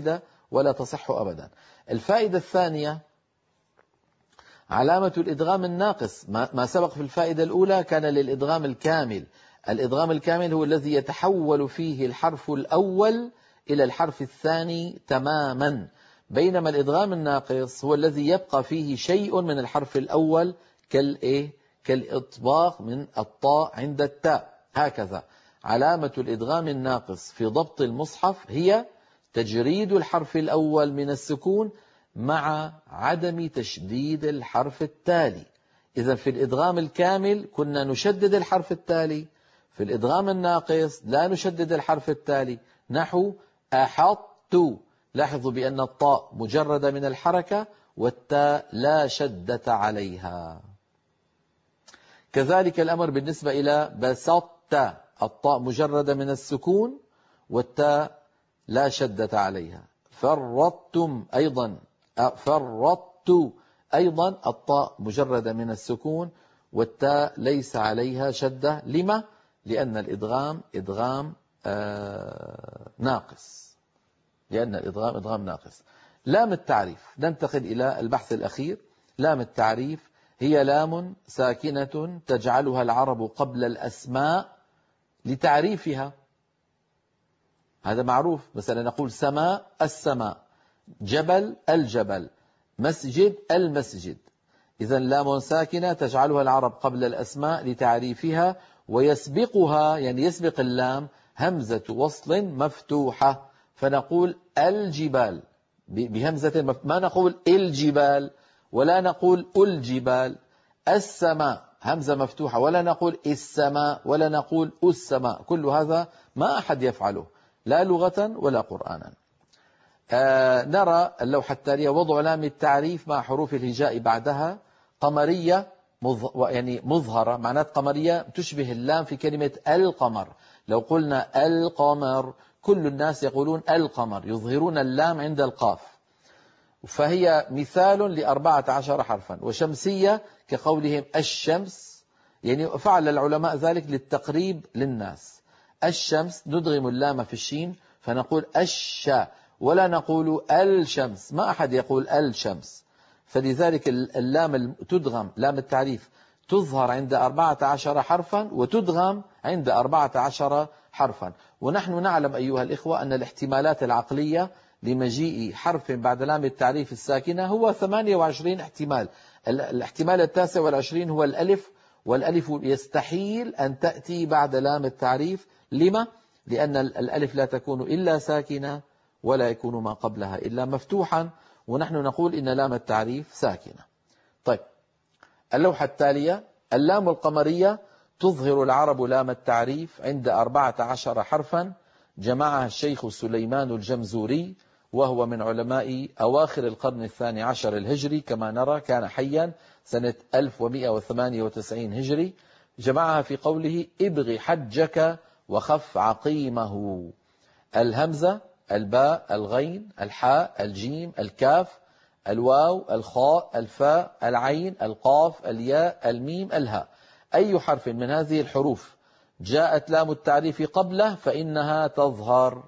ولا تصح أبدا. الفائدة الثانية علامة الإدغام الناقص. ما سبق في الفائدة الأولى كان للإدغام الكامل. الإدغام الكامل هو الذي يتحول فيه الحرف الأول إلى الحرف الثاني تماما، بينما الإدغام الناقص هو الذي يبقى فيه شيء من الحرف الأول كالإيه؟ كالإطباق من الطاء عند التاء. هكذا علامة الإدغام الناقص في ضبط المصحف هي تجريد الحرف الأول من السكون مع عدم تشديد الحرف التالي. إذا في الإدغام الكامل كنا نشدد الحرف التالي، في الإدغام الناقص لا نشدد الحرف التالي. نحو أحط، لاحظوا بأن الطاء مجردة من الحركة والتاء لا شدة عليها. كذلك الأمر بالنسبة إلى بسطت، الطاء مجردة من السكون والتاء لا شدة عليها. فرطتم أيضا، فرطت أيضا الطاء مجردة من السكون والتاء ليس عليها شدة. لما؟ لأن الإدغام إدغام آه ناقص، لأن الإدغام إدغام ناقص. لام التعريف، ننتقل إلى البحث الأخير. لام التعريف هي لام ساكنة تجعلها العرب قبل الأسماء لتعريفها. هذا معروف، مثلا نقول سماء السماء، جبل الجبل، مسجد المسجد. إذن لام ساكنة تجعلها العرب قبل الأسماء لتعريفها، ويسبقها يعني يسبق اللام همزة وصل مفتوحة، فنقول الجبال بهمزة مفتوحة، ما نقول الجبال ولا نقول الجبال. السماء همزة مفتوحة، ولا نقول السماء ولا نقول السماء. كل هذا ما أحد يفعله لا لغة ولا قرآنا. آه نرى اللوحة التالية وضع لام التعريف مع حروف الهجاء بعدها قمرية مظ... يعني مظهرة، معنات قمرية تشبه اللام في كلمة القمر. لو قلنا القمر كل الناس يقولون القمر، يظهرون اللام عند القاف، فهي مثال لأربعة عشر حرفا. وشمسية كقولهم الشمس، يعني فعل العلماء ذلك للتقريب للناس. الشمس ندغم اللام في الشين فنقول الشا، ولا نقول الشمس، ما أحد يقول الشمس. فلذلك اللام تدغم، لام التعريف تظهر عند أربعة عشر حرفا وتدغم عند أربعة عشر حرفا. ونحن نعلم أيها الإخوة أن الاحتمالات العقلية لمجيء حرف بعد لام التعريف الساكنة هو ثمانية وعشرين احتمال. الاحتمال التاسع والعشرين هو الألف، والألف يستحيل أن تأتي بعد لام التعريف. لما؟ لأن الألف لا تكون إلا ساكنة ولا يكون ما قبلها إلا مفتوحا، ونحن نقول إن لام التعريف ساكنة. طيب اللوحة التالية اللام القمرية تظهر العرب لام التعريف عند أربعة عشر حرفا، جمعها الشيخ سليمان الجمزوري، وهو من علماء أواخر القرن الثاني عشر الهجري كما نرى، كان حيا سنة ألف ومئة وثمانية وتسعين هجري. جمعها في قوله ابغ حجك وخف عقيمه. الهمزة، الباء، الغين، الحاء، الجيم، الكاف، الواو، الخاء، الفاء، العين، القاف، الياء، الميم، الهاء. أي حرف من هذه الحروف جاءت لام التعريف قبله فإنها تظهر،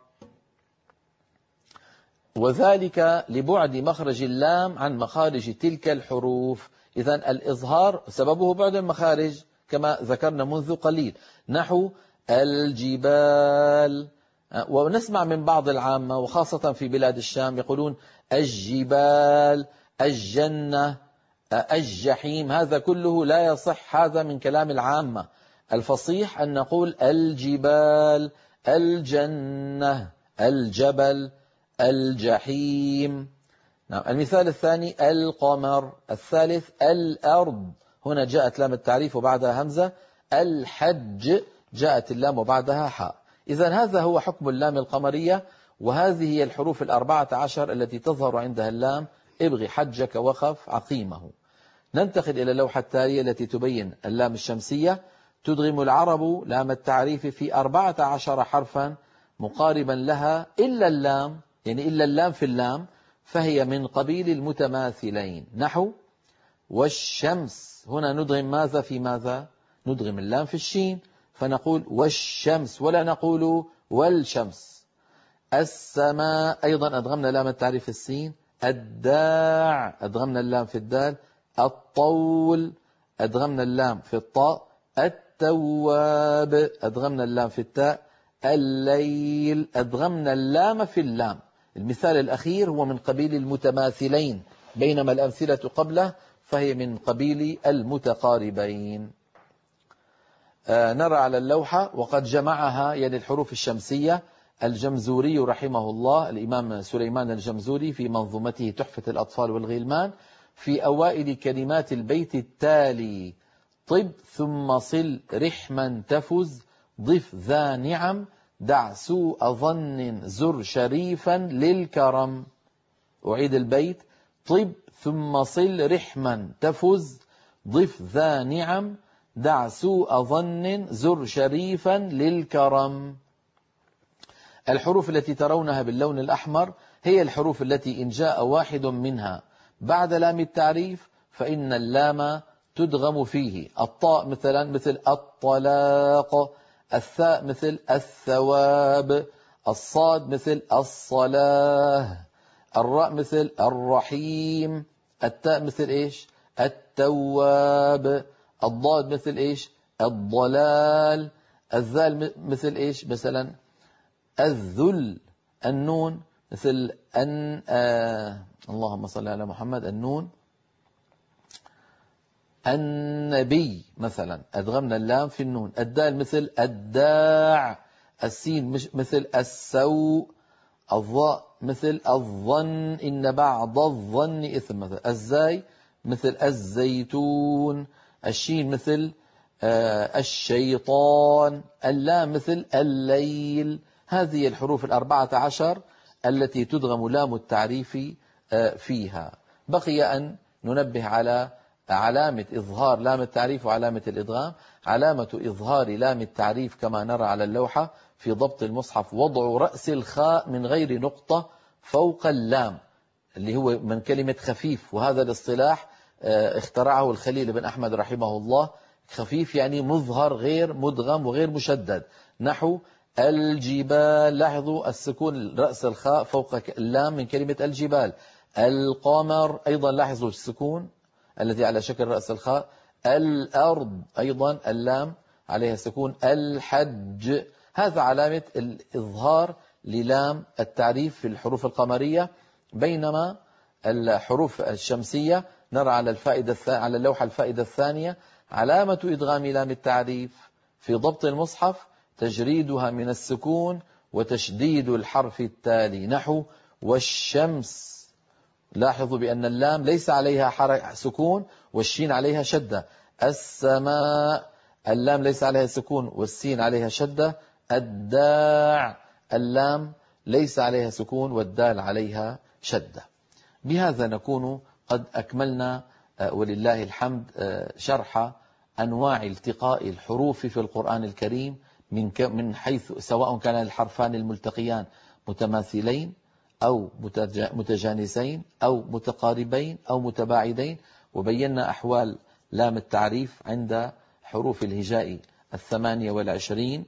وذلك لبعد مخرج اللام عن مخارج تلك الحروف. إذن الإظهار سببه بعد المخارج كما ذكرنا منذ قليل. نحو الجبال، ونسمع من بعض العامة وخاصة في بلاد الشام يقولون الجبال، الجنة، الجحيم. هذا كله لا يصح، هذا من كلام العامة. الفصيح أن نقول الجبال، الجنة، الجبل، الجحيم. نعم. المثال الثاني القمر. الثالث الأرض، هنا جاءت لام التعريف وبعدها همزة. الحج جاءت اللام وبعدها حاء. إذن هذا هو حكم اللام القمرية، وهذه هي الحروف الأربعة عشر التي تظهر عندها اللام ابغ حجك وخف عقيمه. ننتقل إلى اللوحة التالية التي تبين اللام الشمسية. تدغم العرب لام التعريف في أربعة عشر حرفا مقاربا لها إلا اللام، يعني إلا اللام في اللام، فهي من قبيل المتماثلين. نحو والشمس، هنا ندغم ماذا في ماذا؟ ندغم اللام في الشين فنقول والشمس ولا نقول والشمس. السماء أيضا أدغمنا لام التعريف السين. الداع أدغمنا اللام في الدال. الطول أدغمنا اللام في الطاء. التواب أدغمنا اللام في التاء. الليل أدغمنا اللام في اللام. المثال الأخير هو من قبيل المتماثلين، بينما الأمثلة قبله فهي من قبيل المتقاربين. آه نرى على اللوحة وقد جمعها يعني الحروف الشمسية الجمزوري رحمه الله، الإمام سليمان الجمزوري في منظومته تحفة الأطفال والغلمان، في أوائل كلمات البيت التالي: طب ثم صل رحما تفز، ضف ذا نعم، دع سوء ظن، زر شريفا للكرم. أعيد البيت: طب ثم صل رحما تفز، ضف ذا نعم، دع سوء ظن، زر شريفا للكرم. الحروف التي ترونها باللون الأحمر هي الحروف التي إن جاء واحد منها بعد لام التعريف فإن اللام تدغم فيه. الطاء مثلا مثل الطلاق، الثاء مثل الثواب، الصاد مثل الصلاة، الراء مثل الرحيم، التاء مثل إيش؟ التواب، الضاد مثل إيش؟ الضلال، الذال مثل إيش؟ مثلا الذل، النون مثل أن آه اللهم صل على محمد، النون النبي مثلا أدغمنا اللام في النون. الدال مثل الداع، السين مثل السوء، الضاء مثل الظن، إن بعض الظن إثم مثل. الزاي مثل الزيتون، الشين مثل آه الشيطان، اللام مثل الليل. هذه الحروف الأربعة عشر التي تدغم لام التعريف آه فيها. بقي أن ننبه على علامة إظهار لام التعريف وعلامة الإدغام. علامة إظهار لام التعريف كما نرى على اللوحة في ضبط المصحف وضع رأس الخاء من غير نقطة فوق اللام، اللي هو من كلمة خفيف، وهذا الاصطلاح اخترعه الخليل بن أحمد رحمه الله. خفيف يعني مظهر غير مدغم وغير مشدد، نحو الجبال، لاحظوا السكون رأس الخاء فوق اللام من كلمة الجبال. القمر أيضا لاحظوا السكون الذي على شكل رأس الخاء. الأرض أيضا اللام عليها سكون. الحج، هذا علامة الإظهار للام التعريف في الحروف القمرية، بينما الحروف الشمسية نرى على الفائدة على اللوحة الفائدة الثانية علامة إدغام لام التعريف في ضبط المصحف تجريدها من السكون وتشديد الحرف التالي، نحو والشمس. لاحظوا بأن اللام ليس عليها سكون والشين عليها شدة. السماء، اللام ليس عليها سكون والسين عليها شدة. الداع، اللام ليس عليها سكون والدال عليها شدة. بهذا نكون قد أكملنا ولله الحمد شرح أنواع التقاء الحروف في القرآن الكريم من من حيث سواء كان الحرفان الملتقيان متماثلين أو متجانسين أو متقاربين أو متباعدين، وبينا أحوال لام التعريف عند حروف الهجاء الثمانية والعشرين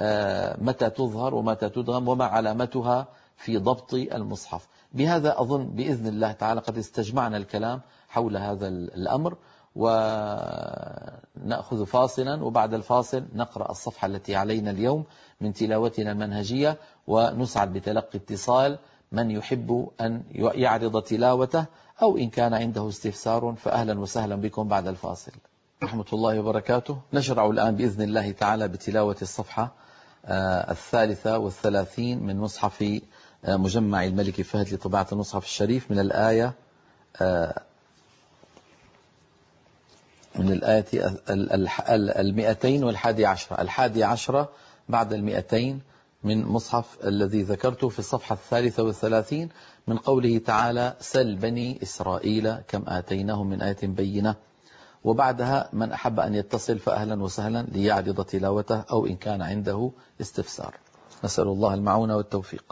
متى تظهر ومتى تدغم وما علامتها في ضبط المصحف. بهذا أظن بإذن الله تعالى قد استجمعنا الكلام حول هذا الأمر، ونأخذ فاصلا وبعد الفاصل نقرأ الصفحة التي علينا اليوم من تلاوتنا المنهجية، ونسعد بتلقي اتصال من يحب أن يعرض تلاوته أو إن كان عنده استفسار فأهلا وسهلا بكم بعد الفاصل. رحمة الله وبركاته. نشرع الآن بإذن الله تعالى بتلاوة الصفحة الثالثة والثلاثين من مصحف مجمع الملك فهد لطباعة المصحف الشريف من الآية من الآية المئتين والحادي عشرة الحادي عشرة بعد المئتين من مصحف الذي ذكرته في الصفحة الثالثة والثلاثين من قوله تعالى سل بني إسرائيل كم آتيناهم من آية بينة. وبعدها من أحب أن يتصل فأهلا وسهلا ليعرض تلاوته أو إن كان عنده استفسار. نسأل الله المعونة والتوفيق.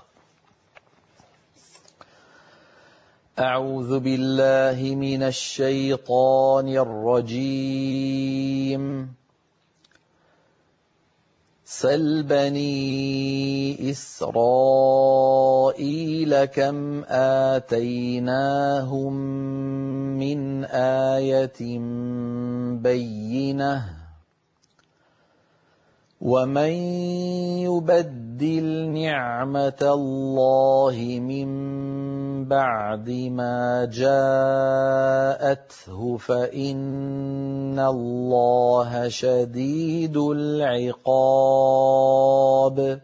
أعوذ بالله من الشيطان الرجيم. سل بني إسرائيل إسرائيل كم آتيناهم من آية بينة ومن يبدل نعمة الله من بعد ما جاءته فإن الله شديد العقاب.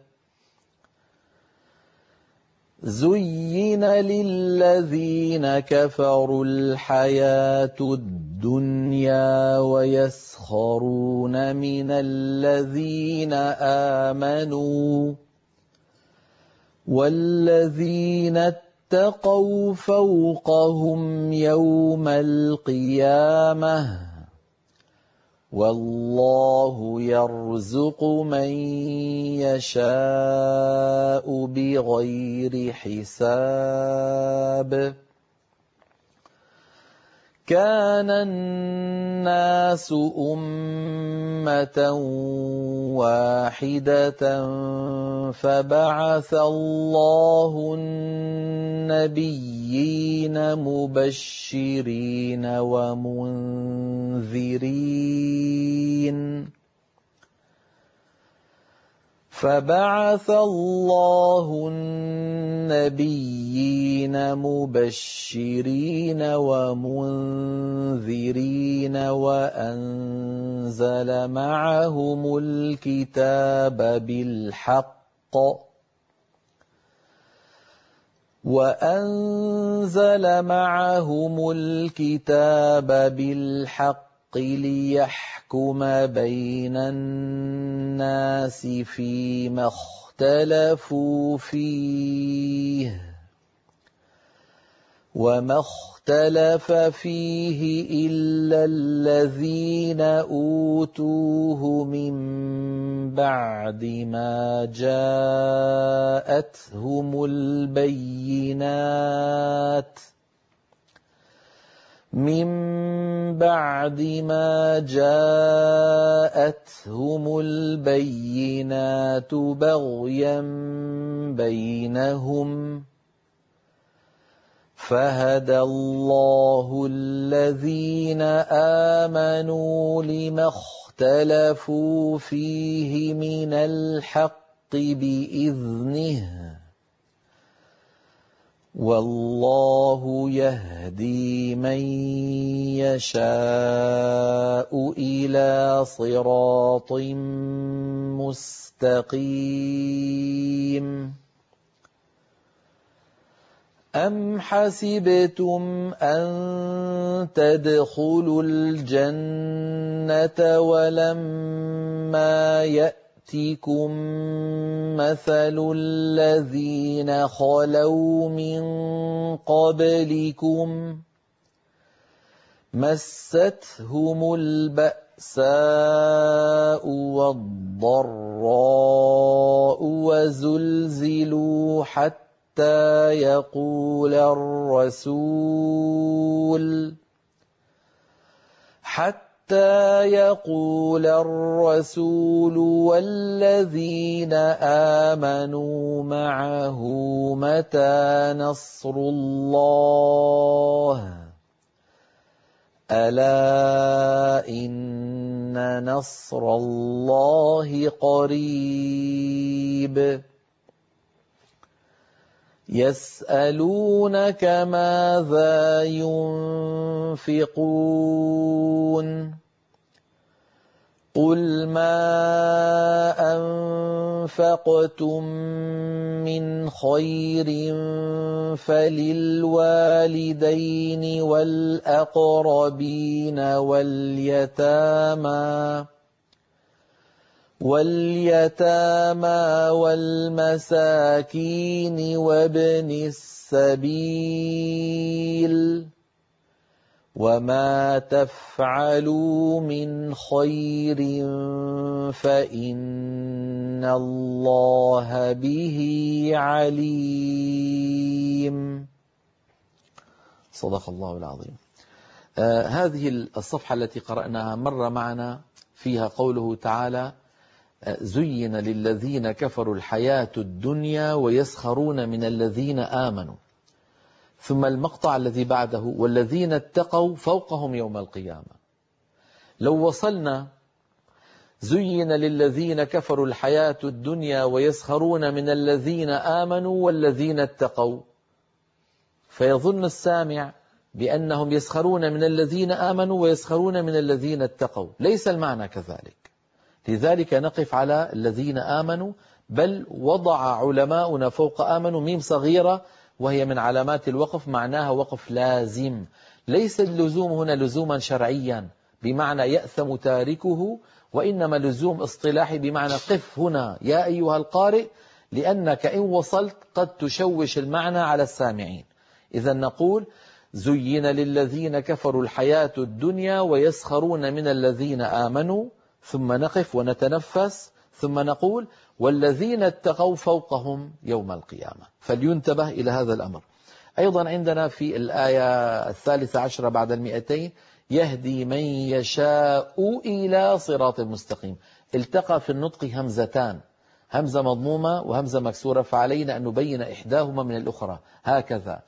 زين للذين كفروا الحياة الدنيا ويسخرون من الذين آمنوا والذين اتقوا فوقهم يوم القيامة والله يرزق من يشاء بغير حساب. كان الناس أمة واحدة فبعث الله النبيين مبشرين ومنذرين فبعث الله النبيين مبشرين ومنذرين وأنزل معهم الكتاب بالحق وأنزل معهم الكتاب بالحق ليحكم بين الناس فيما اختلفوا فيه وما اختلف فيه إلا الذين أوتوه من بعد ما جاءتهم البينات من بعد ما جاءتهم البينات بغيا بينهم فهدى الله الذين آمنوا لما اختلفوا فيه من الحق بإذنه والله يهدي من يشاء إلى صراط مستقيم. أم حسبتم أن تدخلوا الجنة ولما يأتكم مثل الذين خلوا من قبلكم مستهم البأساء والضراء وزلزلوا حتى حتى يقول الرسول حتى يقول الرسول والذين آمنوا معه متى نصر الله ألا إن نصر الله قريب. يسألونك ماذا ينفقون قل ما أنفقتم من خير فللوالدين والأقربين واليتامى واليتامى والمساكين وابن السبيل وما تفعلوا من خير فإن الله به عليم. صدق الله العظيم. آه هذه الصفحة التي قرأناها مر معنا فيها قوله تعالى زين للذين كفروا الحياة الدنيا ويسخرون من الذين آمنوا. ثم المقطع الذي بعده والذين اتقوا فوقهم يوم القيامة. لو وصلنا زين للذين كفروا الحياة الدنيا ويسخرون من الذين آمنوا والذين اتقوا، فيظن السامع بأنهم يسخرون من الذين آمنوا ويسخرون من الذين اتقوا. ليس المعنى كذلك، لذلك نقف على الذين آمنوا، بل وضع علماؤنا فوق آمنوا ميم صغيرة وهي من علامات الوقف، معناها وقف لازم. ليس اللزوم هنا لزوما شرعيا بمعنى يأثم تاركه، وإنما لزوم اصطلاحي بمعنى قف هنا يا أيها القارئ، لأنك إن وصلت قد تشوش المعنى على السامعين. إذا نقول زين للذين كفروا الحياة الدنيا ويسخرون من الذين آمنوا، ثم نقف ونتنفس، ثم نقول والذين اتقوا فوقهم يوم القيامة. فلينتبه إلى هذا الأمر. أيضا عندنا في الآية الثالثة عشرة بعد المئتين يهدي من يشاء إلى صراط مستقيم. التقى في النطق همزتان، همزة مضمومة وهمزة مكسورة، فعلينا أن نبين إحداهما من الأخرى. هكذا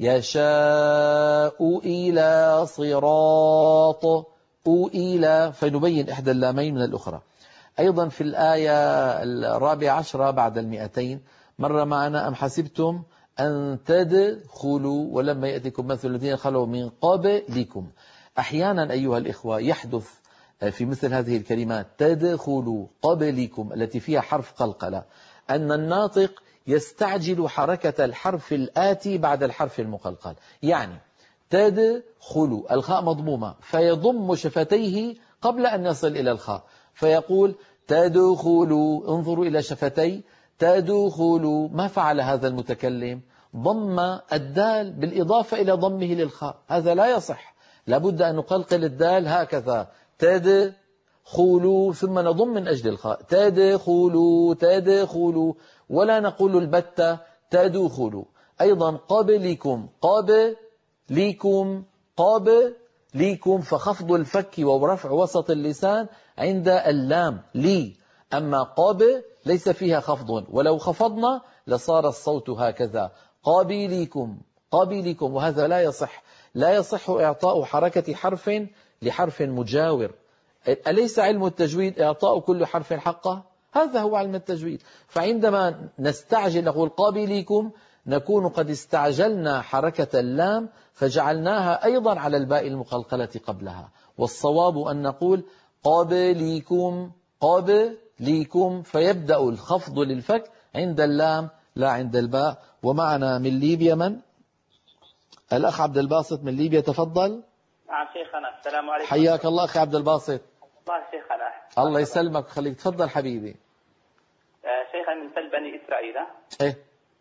يشاء إلى صراط إلى، فنبين إحدى اللامين من الأخرى. أيضا في الآية الرابعة عشرة بعد المئتين مر معنا أم حسبتم أن تدخلوا ولما يأتيكم مثل الذين خلوا من قبلكم. أحيانا أيها الإخوة يحدث في مثل هذه الكلمات تدخلوا قبلكم التي فيها حرف قلقلة أن الناطق يستعجل حركة الحرف الآتي بعد الحرف المقلقل. يعني تدخلوا الخاء مضمومة فيضم شفتيه قبل أن يصل إلى الخاء، فيقول تدخلوا. انظروا إلى شفتي تدخلوا. ما فعل هذا المتكلم؟ ضم الدال بالإضافة إلى ضمه للخاء. هذا لا يصح، لابد أن نقلقل الدال هكذا تدخلوا ثم نضم من أجل الخاء تدخلوا تدخلوا، ولا نقول البتة تدخلوا. أيضا قبلكم قبلكم قبلكم، فخفض الفك ورفع وسط اللسان عند اللام لي، أما قاب ليس فيها خفض، ولو خفضنا لصار الصوت هكذا قابلكم قابلكم، وهذا لا يصح. لا يصح إعطاء حركة حرف لحرف مجاور. أليس علم التجويد إعطاء كل حرف حقه؟ هذا هو علم التجويد. فعندما نستعجل نقول قابلكم نكون قد استعجلنا حركة اللام فجعلناها أيضا على الباء المقلقلة قبلها. والصواب أن نقول قابلكم قابلكم، فيبدأ الخفض للفك عند اللام لا عند الباء. ومعنا من ليبيا من؟ الأخ عبد الباسط من ليبيا، تفضل. نعم شيخنا، السلام عليكم. حياك الله أخي عبد الباسط. الله شيخنا. الله يسلمك وخليك، تفضل حبيبي. شيخنا من سل بني إسرائيل. إيه؟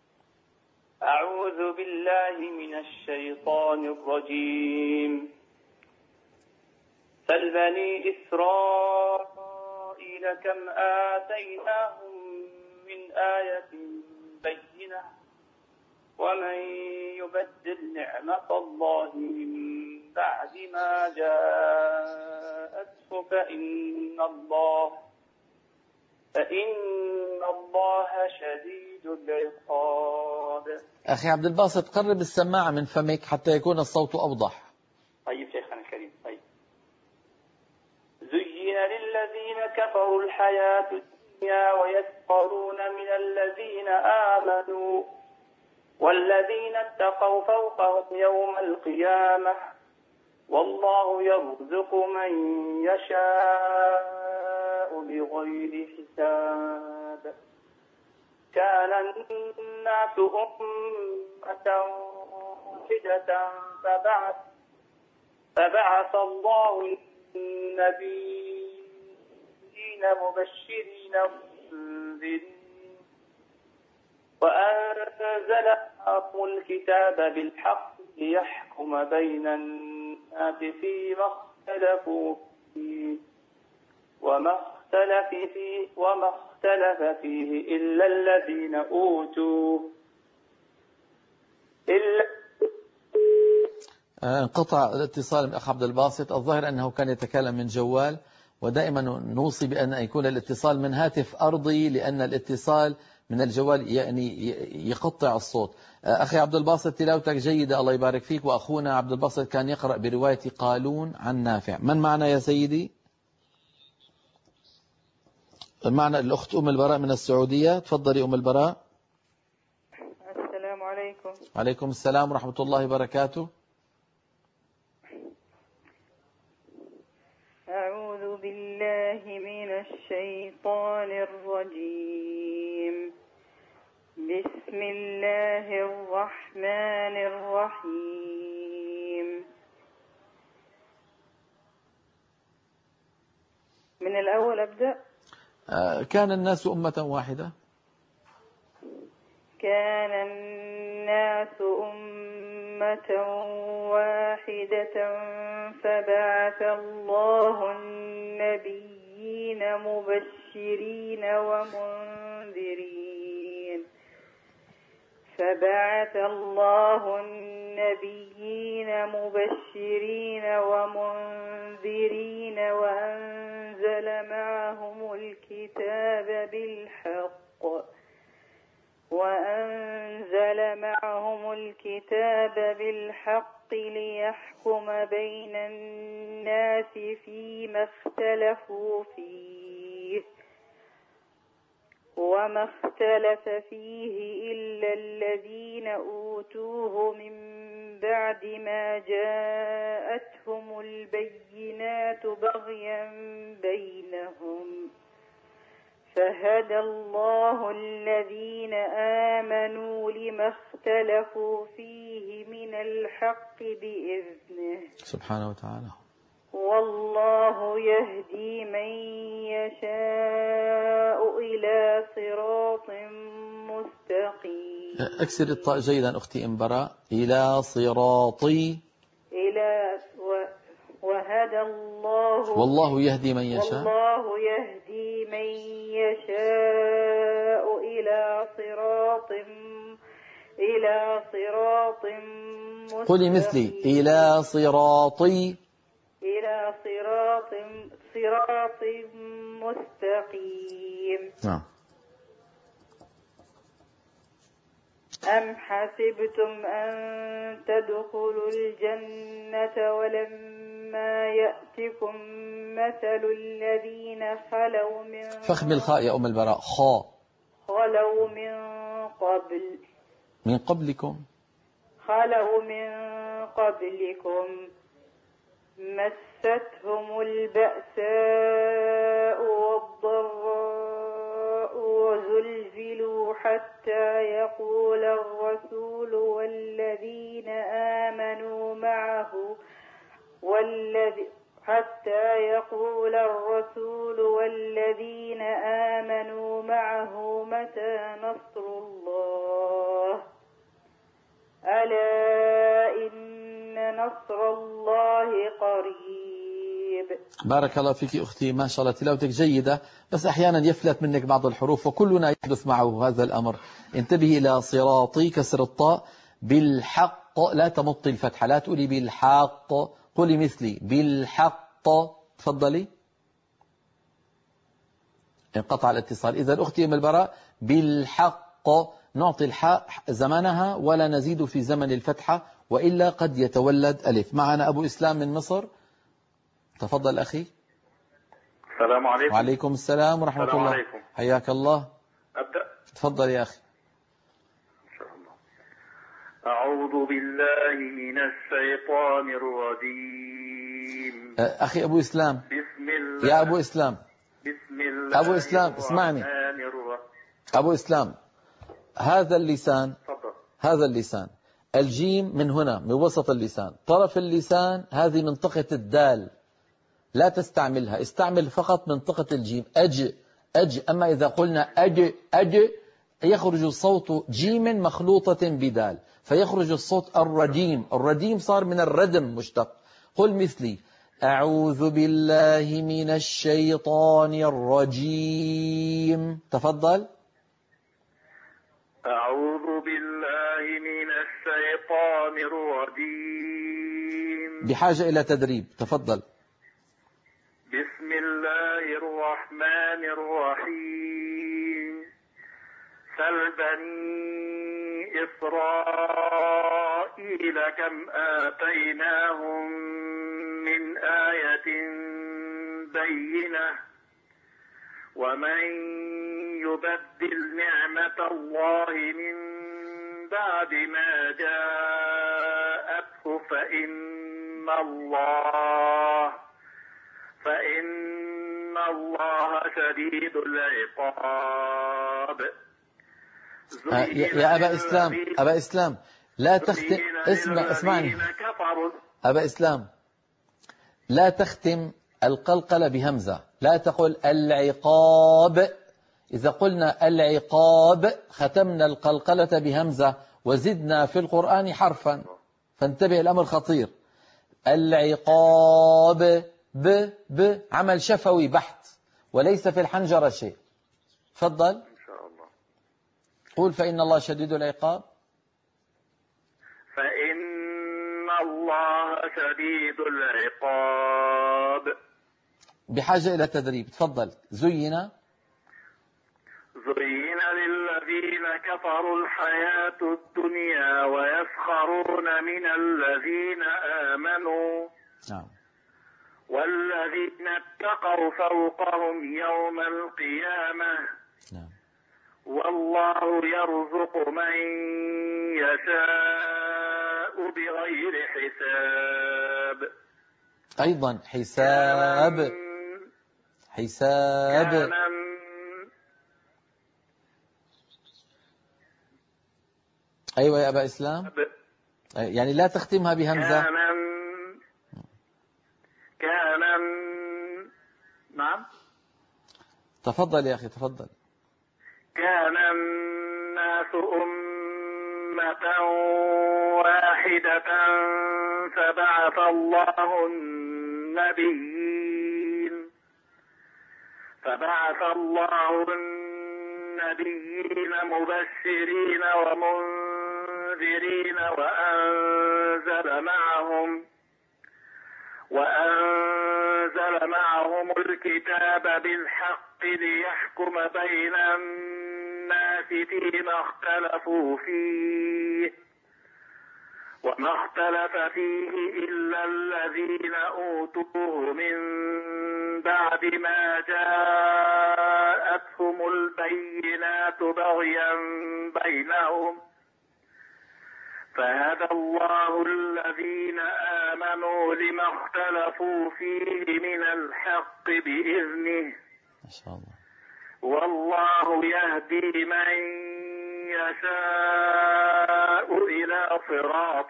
أعوذ بالله من الشيطان الرجيم. سل بني إسرائيل كم آتيناهم من آية بينة ومن يبدل نعمة الله من بعد ما جاءته فإن الله فإن الله شديد العقاب. أخي عبد الباسط قرب السماعة من فمك حتى يكون الصوت أوضح. طيب شيخنا الكريم. طيب. زين للذين كفروا الحياة الدنيا ويسخرون من الذين آمنوا والذين اتقوا فوقهم يوم القيامة والله يرزق من يشاء بغير حساب. كان الناس أمة واحدة فبعث فبعث الله النبيين مبشرين ومنذرين وأنزل معهم الكتاب بالحق ليحكم بين الناس فيما اختلفوا فيه وما اختلف فيه وما اختلف فيه إلا الذين أوتوا إلا انقطع الاتصال من أخ عبد الباسط، الظاهر أنه كان يتكلم من جوال ودائما نوصي بأن يكون الاتصال من هاتف أرضي، لأن الاتصال من الجوال يعني يقطع الصوت. أخي عبد الباسط تلاوتك جيدة الله يبارك فيك. وأخونا عبد الباسط كان يقرأ برواية قالون عن نافع. من معنا يا سيدي؟ معنا الأخت أم البراء من السعودية. تفضلي أم البراء. السلام عليكم. عليكم السلام ورحمة الله وبركاته. أعوذ بالله من الشيطان الرجيم. بسم الله الرحمن الرحيم. من الأول أبدأ. كان الناس أمة واحدة. كان الناس أمة واحدة فبعث الله النبيين مبشرين ومنذرين فبعث الله النبيين مبشرين ومنذرين وأنزل معهم الكتاب بالحق وأنزل معهم الكتاب بالحق ليحكم بين الناس فيما اختلفوا فيه وما اختلف فيه إلا الذين أوتوه من بعد ما جاءتهم البينات بغيا بينهم فهدى الله الذين آمنوا لما اختلفوا فيه من الحق بإذنه سبحانه وتعالى. والله يهدي من يشاء إلى صراط مستقيم. أكسر الطاء جيدا أختي إمبراء. إلى صراطي إلى وهدى الله والله يهدي من يشاء والله يهدي من يشاء إلى صراط إلى صراط مستقيم. قولي مثلي إلى صراطي إلى صراط صراط مستقيم. نعم. أم حسبتم أن تدخلوا الجنة ولما يأتكم مثل الذين خلوا من فخم الخاء يا أم البراء. خاء. خلوا من قبل من قبلكم خلوا من قبلكم مستهم البأساء والضراء وزلزلوا حتى يقول الرسول والذين آمنوا معه والذي حتى يقول الرسول والذين آمنوا معه متى نصر الله ألا إن نصر الله قريب. بارك الله فيك أختي، ما شاء الله تلاوتك جيدة، بس أحيانا يفلت منك بعض الحروف وكلنا يحدث معه هذا الأمر. انتبهي إلى صراطي كسر الطاء بالحق، لا تمطي الفتحة، لا تقولي بالحق، قولي مثلي بالحق. تفضلي. انقطع الاتصال. إذا أختي أم البراء بالحق نعطي الحاء زمنها ولا نزيد في زمن الفتحة، وإلا قد يتولد ألف. معنا أبو إسلام من مصر. تفضل أخي. السلام عليكم. وعليكم السلام ورحمة السلام الله. عليكم. حياك الله. أبدأ. تفضل يا أخي. إن شاء الله. أعوذ بالله من الشيطان الرجيم. أخي أبو إسلام. بسم الله. يا أبو إسلام. بسم الله. أبو إسلام اسمعني. أبو إسلام، هذا اللسان تفضل. هذا اللسان الجيم من هنا من وسط اللسان، طرف اللسان هذه منطقة الدال، لا تستعملها، استعمل فقط منطقة الجيم. أج أج. أما إذا قلنا أج أج يخرج الصوت جيم مخلوطة بدال، فيخرج الصوت الرجيم. الرجيم صار من الردم مشتق. قل مثلي أعوذ بالله من الشيطان الرجيم. تفضل. أعوذ بالله من الشيطان الرجيم. بحاجة إلى تدريب. تفضل. بسم الله الرحمن الرحيم سل بني إسرائيل كم آتيناهم من آية بينة ومن يبدل نعمة الله من بعد ما جاءته فإن الله فإن الله شديد العقاب. يا أبا إسلام أبا إسلام لا تختم اسمع اسمعني أبا إسلام لا تختم القلقلة بهمزة، لا تقل العقاب. إذا قلنا العقاب ختمنا القلقلة بهمزة وزدنا في القرآن حرفا، فانتبه الأمر خطير. العقاب ب ب عمل شفوي بحت وليس في الحنجرة شيء. تفضل إن شاء الله. قول فإن الله شديد العقاب. فإن الله شديد العقاب. بحاجة إلى تدريب. تفضل. زين زين للذين كفروا الحياة الدنيا ويسخرون من الذين آمنوا نعم والذين اتقوا فوقهم يوم القيامة نعم والله يرزق من يشاء بغير حساب. أيضا حساب حساب كان أيوة يا أبا إسلام يعني لا تختمها بهمزة. كان كان نعم تفضل يا أخي تفضل. كان الناس أمة واحدة فبعث الله النبيين فبعث الله النبيين مبشرين ومنذرين وأنزل معهم وأنزل معهم الكتاب بالحق ليحكم بين الناس فيما اختلفوا فيه وما اختلف فيه إلا الذين أوتوه من بعد ما جاءتهم البينات بغيا بينهم فهدى الله الذين آمنوا لما اختلفوا فيه من الحق بإذنه ما شاء الله والله يهدي من يشاء إلى صراط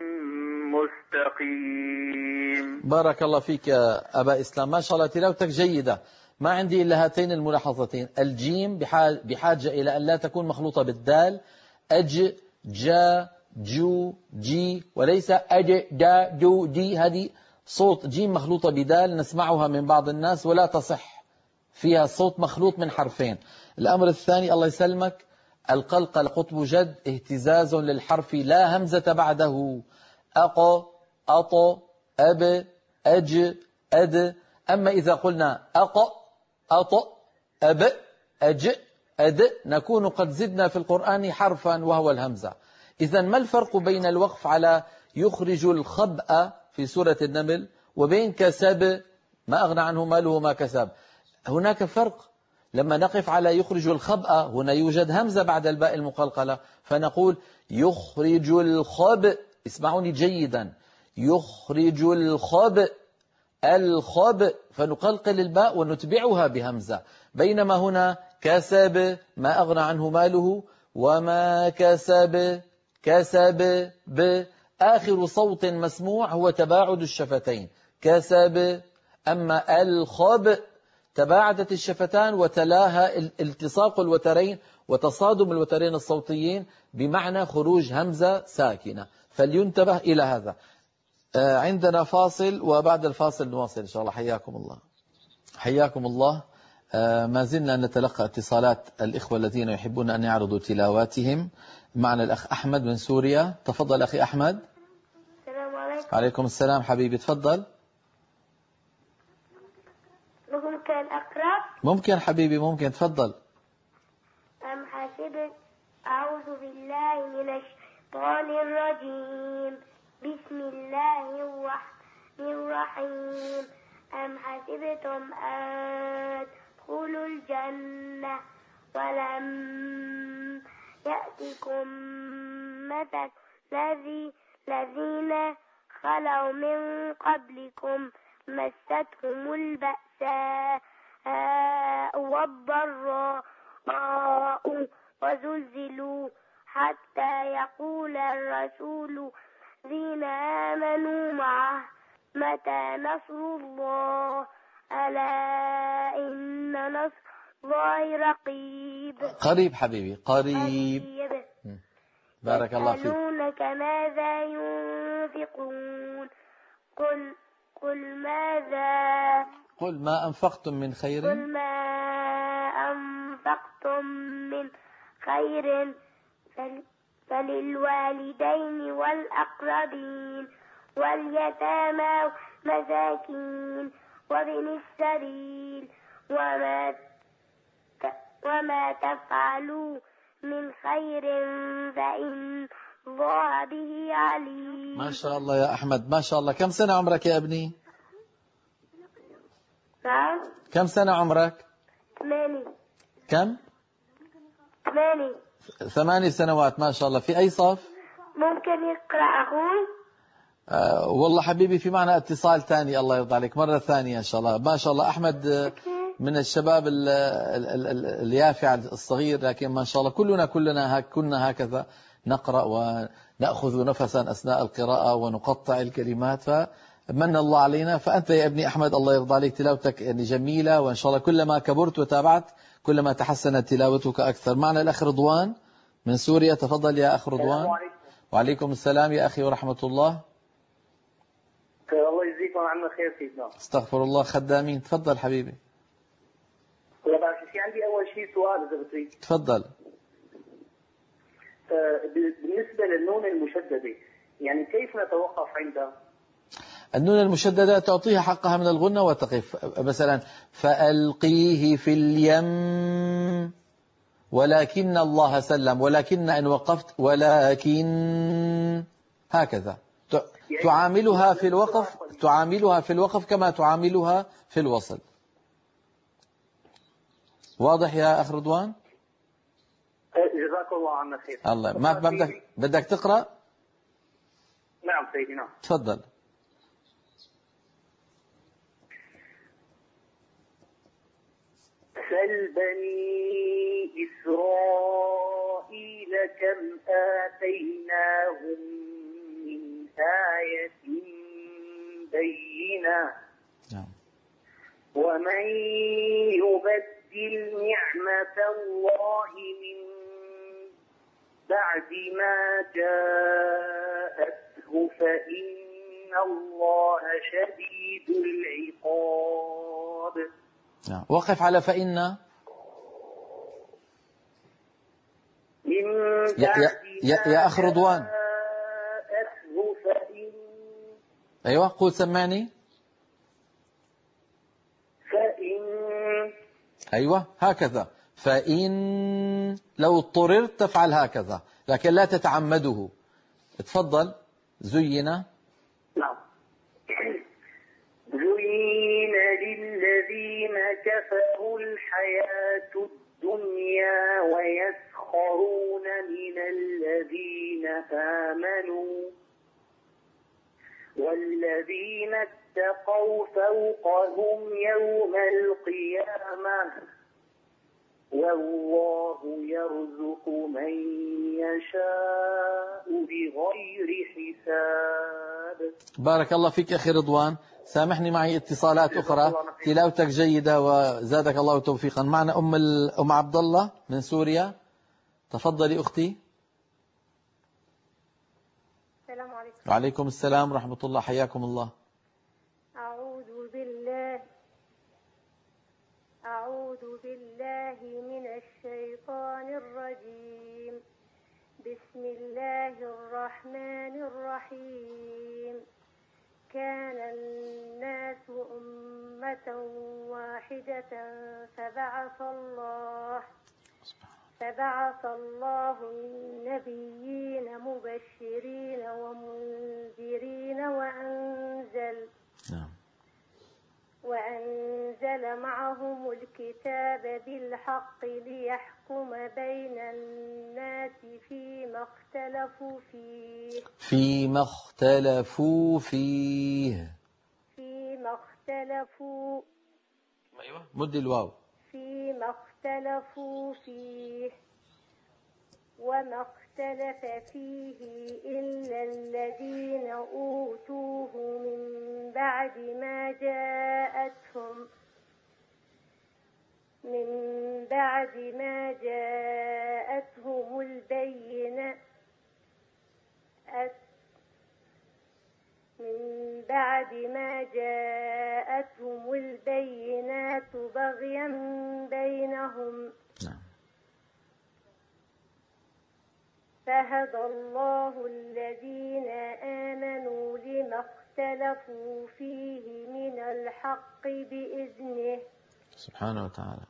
مستقيم. بارك الله فيك يا أبا إسلام، ما شاء الله تلاوتك جيدة. ما عندي إلا هاتين الملاحظتين. الجيم بحاجة إلى أن لا تكون مخلوطة بالدال، أج جا جو جي، وليس أج دا دو دي. هذه صوت جيم مخلوطة بدال نسمعها من بعض الناس ولا تصح، فيها صوت مخلوط من حرفين. الأمر الثاني الله يسلمك، القلقل قطب جد اهتزاز للحرف لا همزة بعده. أق أط أب أج أد. أما إذا قلنا أق أط أب أج أد نكون قد زدنا في القرآن حرفا وهو الهمزة. إذن ما الفرق بين الوقف على يخرج الخبأ في سورة النمل وبين كسب ما أغنى عنه ماله ما كسب؟ هناك فرق. لما نقف على يخرج الخبأ هنا يوجد همزة بعد الباء المقلقلة، فنقول يخرج الخبأ. اسمعوني جيدا، يخرج الخبأ الخبأ، فنقلقل الباء ونتبعها بهمزة. بينما هنا كسب ما أغنى عنه ماله وما كسب كسب ب. آخر صوت مسموع هو تباعد الشفتين كسب. أما الخبأ تباعدت الشفتان وتلاها التصاق الوترين وتصادم الوترين الصوتيين بمعنى خروج همزة ساكنة، فلينتبه إلى هذا. عندنا فاصل وبعد الفاصل نواصل إن شاء الله. حياكم الله حياكم الله. ما زلنا نتلقى اتصالات الإخوة الذين يحبون أن يعرضوا تلاواتهم. معنا الأخ أحمد من سوريا. تفضل أخي أحمد. السلام عليكم. عليكم السلام حبيبي، تفضل. نقول ممكن أقرأ؟ ممكن حبيبي، ممكن، تفضل. أم حسبت أعوذ بالله من الشيطان الرجيم بسم الله الرحمن الرحيم أم حسبتم أن تدخلوا الجنة ولم يأتكم مثل الذي الذين خلوا من قبلكم مستهم البأساء والضراء وزلزلوا حتى يقول الرسول الذين آمنوا معه متى نصر الله ألا إن نصر الله رقيب. قريب حبيبي، قريب. قريب. بارك الله فيك. يسألونك ماذا ينفقون قل قل ماذا قل ما أنفقتم من خير قل ما أنفقتم من خير فل فللوالدين والأقربين واليتامى والمساكين وابن السبيل وما وما تفعلوا من خير فإن الله به عليم. ما شاء الله يا أحمد، ما شاء الله. كم سنة عمرك يا ابني؟ نعم. كم سنة عمرك؟ ثماني. كم؟ ثماني. ثماني سنوات، ما شاء الله. في أي صف؟ ممكن يقرأ أخوي؟ آه والله حبيبي في معنا اتصال ثاني، الله يرضى عليك، مرة ثانية إن شاء الله. ما شاء الله أحمد من الشباب ال ال ال اليافع الصغير، لكن ما شاء الله كلنا كلنا هك كنا هكذا نقرأ ونأخذ نفسا أثناء القراءة ونقطع الكلمات، فمن الله علينا. فأنت يا ابني أحمد الله يرضى عليك تلاوتك يعني جميلة، وإن شاء الله كلما كبرت وتابعت كلما تحسنت تلاوتك أكثر. معنا الأخ رضوان من سوريا، تفضل يا أخ رضوان. وعليكم السلام يا أخي ورحمة الله. الله يجزيكم عنا خير سيدنا. استغفر الله، خدامين. تفضل حبيبي. في عندي أول شيء سؤال إذا بتريد. تفضل. بالنسبة للنون المشددة يعني كيف نتوقف عندها؟ النون المشددة تعطيها حقها من الغنة وتقف. مثلا فألقيه في اليم ولكن الله سلم، ولكن إن وقفت ولكن هكذا تعاملها في الوقف، تعاملها في الوقف كما تعاملها في الوصل. واضح يا أخ رضوان؟ جزاك الله عنا خير. الله. ما بدك بدك تقرأ؟ نعم سيدي نعم. تفضل. سل بني إسرائيل كم آتيناهم من آية بينة ومن يبدل نعمة الله من بعد ما جاءته فإن الله شديد العقاب. نعم. وقف على فإن. من يا, يا, يا, يا أخ رضوان. فإن أيوة قول سمعني. فإن أيوة هكذا. فإن لو اضطررت تفعل هكذا، لكن لا تتعمده. تفضل. زين. نعم. زين للذين كفروا الحياة الدنيا ويسخرون من الذين آمنوا والذين اتقوا فوقهم يوم القيامة والله يرزق من يشاء بغير حساب. بارك الله فيك أخي رضوان. سامحني معي اتصالات أخرى. تلاوتك جيدة وزادك الله توفيقا. معنا أم أم عبد الله من سوريا. تفضلي أختي. السلام عليكم. وعليكم السلام ورحمة الله، حياكم الله. أعوذ بالله أعوذ بالله من الشيطان الرجيم. بسم الله الرحمن الرحيم. كان الناس أمة واحدة فبعث الله فبعث الله النبيين مبشرين ومنذرين وأنزل نعم. وأنزل معهم الكتاب بالحق ليحكم بين الناس فيما اختلفوا فيه فيما اختلفوا فيه فيما اختلفوا أيوة مد الواو فيما اختلفوا فيه وما اختلف فيه إلا الذين أوتوه من بعد ما جاءتهم من بعد ما جاءتهم البينة من بعد ما جاءتهم البينات بغيا بينهم نعم. فهدى الله الذين آمنوا لما اختلفوا فيه من الحق بإذنه سبحانه وتعالى.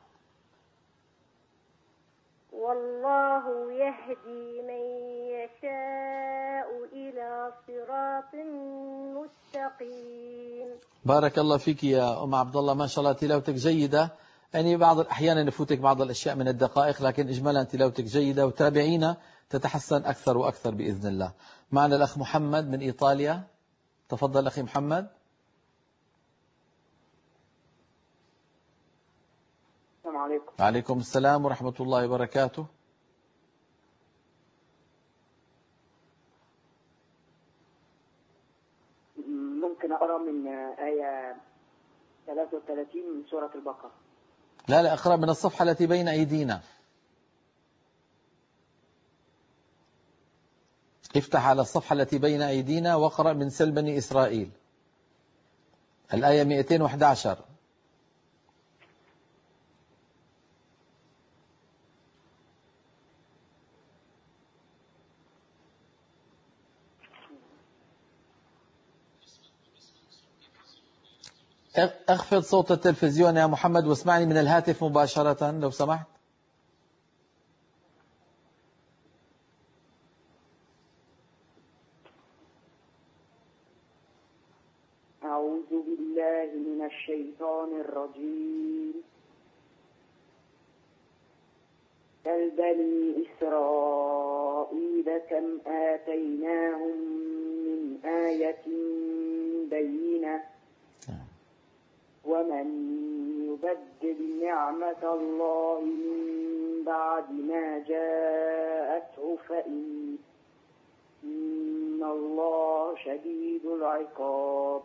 والله يهدي من يشاء إلى صراط مستقيم. بارك الله فيك يا أم عبد الله، ما شاء الله تلاوتك جيدة. يعني بعض الأحيان يفوتك بعض الأشياء من الدقائق، لكن إجمالا تلاوتك جيدة، وتابعينا تتحسن أكثر وأكثر بإذن الله. معنا الأخ محمد من إيطاليا. تفضل أخي محمد. السلام عليكم. وعليكم السلام ورحمة الله وبركاته. ممكن أقرأ من آية ثلاثة وثلاثين من سورة البقرة؟ لا لا، أقرأ من الصفحة التي بين أيدينا. افتح على الصفحة التي بين أيدينا واقرأ من سل بني إسرائيل الآية مئتين وأحد عشر. اخفض صوت التلفزيون يا محمد واسمعني من الهاتف مباشرة لو سمحت. أعوذ بالله من الشيطان الرجيم. بل بني إسرائيل كم آتيناهم من آية بينة ومن يبدل نعمة الله من بعد ما جاءته فإن إن الله شديد العقاب.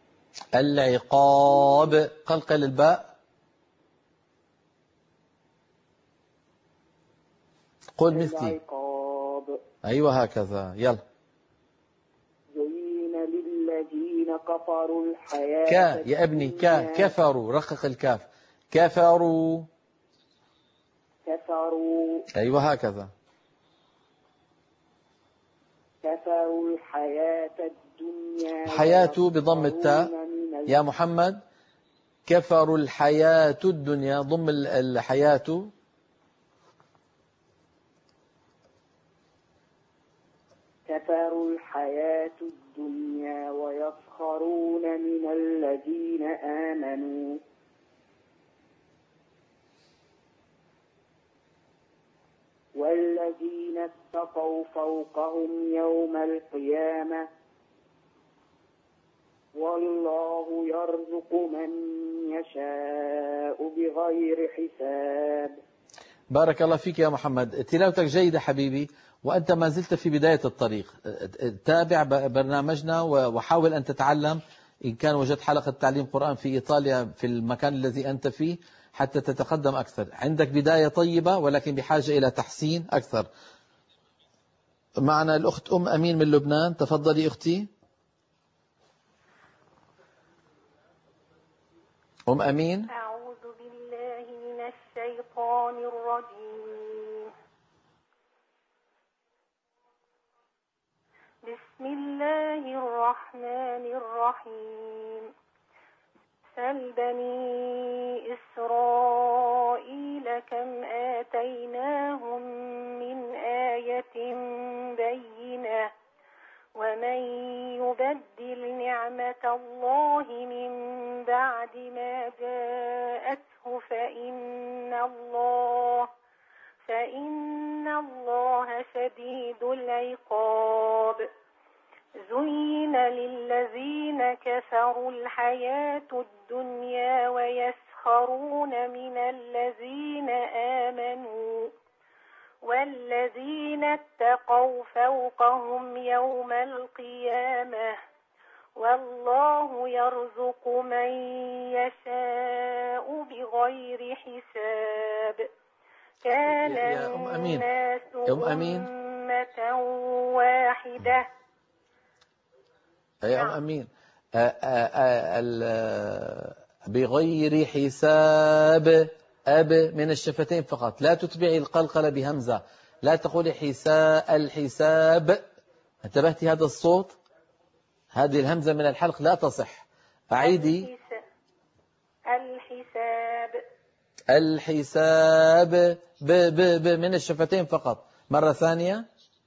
العقاب قلقل الباء. قل مثلي. العقاب. أيوة هكذا يلا. زين للذين كفروا الحياة كا يا ابني كا كفروا، رقق الكاف. كفروا كفروا. أيوة هكذا. كفروا الحياة الدنيا. حياة بضم التاء يا محمد. كفروا الحياة الدنيا، ضم الحياة. كفروا الحياة الدنيا ويسخرون من الذين آمنوا والذين اتقوا فوقهم يوم القيامة والله يرزق من يشاء بغير حساب. بارك الله فيك يا محمد، تلاوتك جيدة حبيبي، وأنت ما زلت في بداية الطريق. تابع برنامجنا وحاول أن تتعلم، إن كان وجدت حلقة تعليم قرآن في إيطاليا في المكان الذي أنت فيه حتى تتقدم أكثر. عندك بداية طيبة ولكن بحاجة إلى تحسين أكثر. معنا الأخت أم أمين من لبنان. تفضلي أختي أم أمين. أعوذ بالله من الشيطان الرجيم. بسم الله الرحمن الرحيم سل بني إسرائيل كم آتيناهم من آية بينة ومن يبدل نعمة الله من بعد ما جاءته فإن الله فإن الله شديد العقاب زين للذين كفروا الحياة الدنيا ويسخرون من الذين آمنوا والذين اتقوا فوقهم يوم القيامة والله يرزق من يشاء بغير حساب كان يا أم أمين الناس يا أم أمين أمة واحدة يا أم أمين آآ آآ بغير حساب أب من الشفتين فقط، لا تتبعي القلقلة بهمزة، لا تقولي حساء الحساب. انتبهتي هذا الصوت؟ هذه الهمزة من الحلق لا تصح. أعيدي الحساب الحساب ب ب ب من الشفتين فقط. مرة ثانية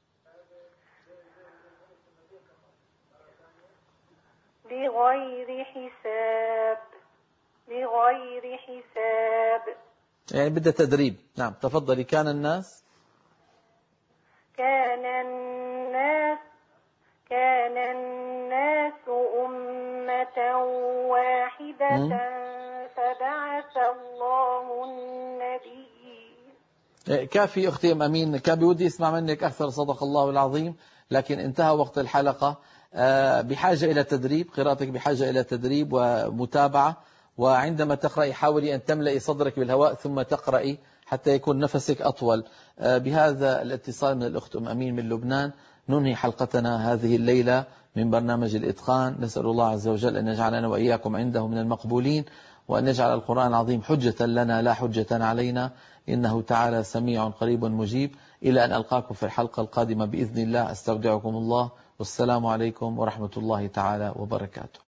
بغير حساب بغير حساب يعني بدها تدريب. نعم تفضلي. كان الناس كان الناس كان الناس أمة واحدة م? فبعث الله النبي. كافي أختي أم أمين، كان بودي اسمع منك أكثر، صدق الله العظيم، لكن انتهى وقت الحلقة. بحاجة إلى تدريب، قراءتك بحاجة إلى تدريب ومتابعة، وعندما تقرأي حاولي أن تملئي صدرك بالهواء ثم تقرأي حتى يكون نفسك أطول. بهذا الاتصال من الأخت أم أمين من لبنان ننهي حلقتنا هذه الليلة من برنامج الإتقان. نسأل الله عز وجل أن يجعلنا وإياكم عنده من المقبولين، وأن يجعل القرآن العظيم حجة لنا لا حجة علينا، إنه تعالى سميع قريب مجيب. إلى أن ألقاكم في الحلقة القادمة بإذن الله، أستودعكم الله، والسلام عليكم ورحمة الله تعالى وبركاته.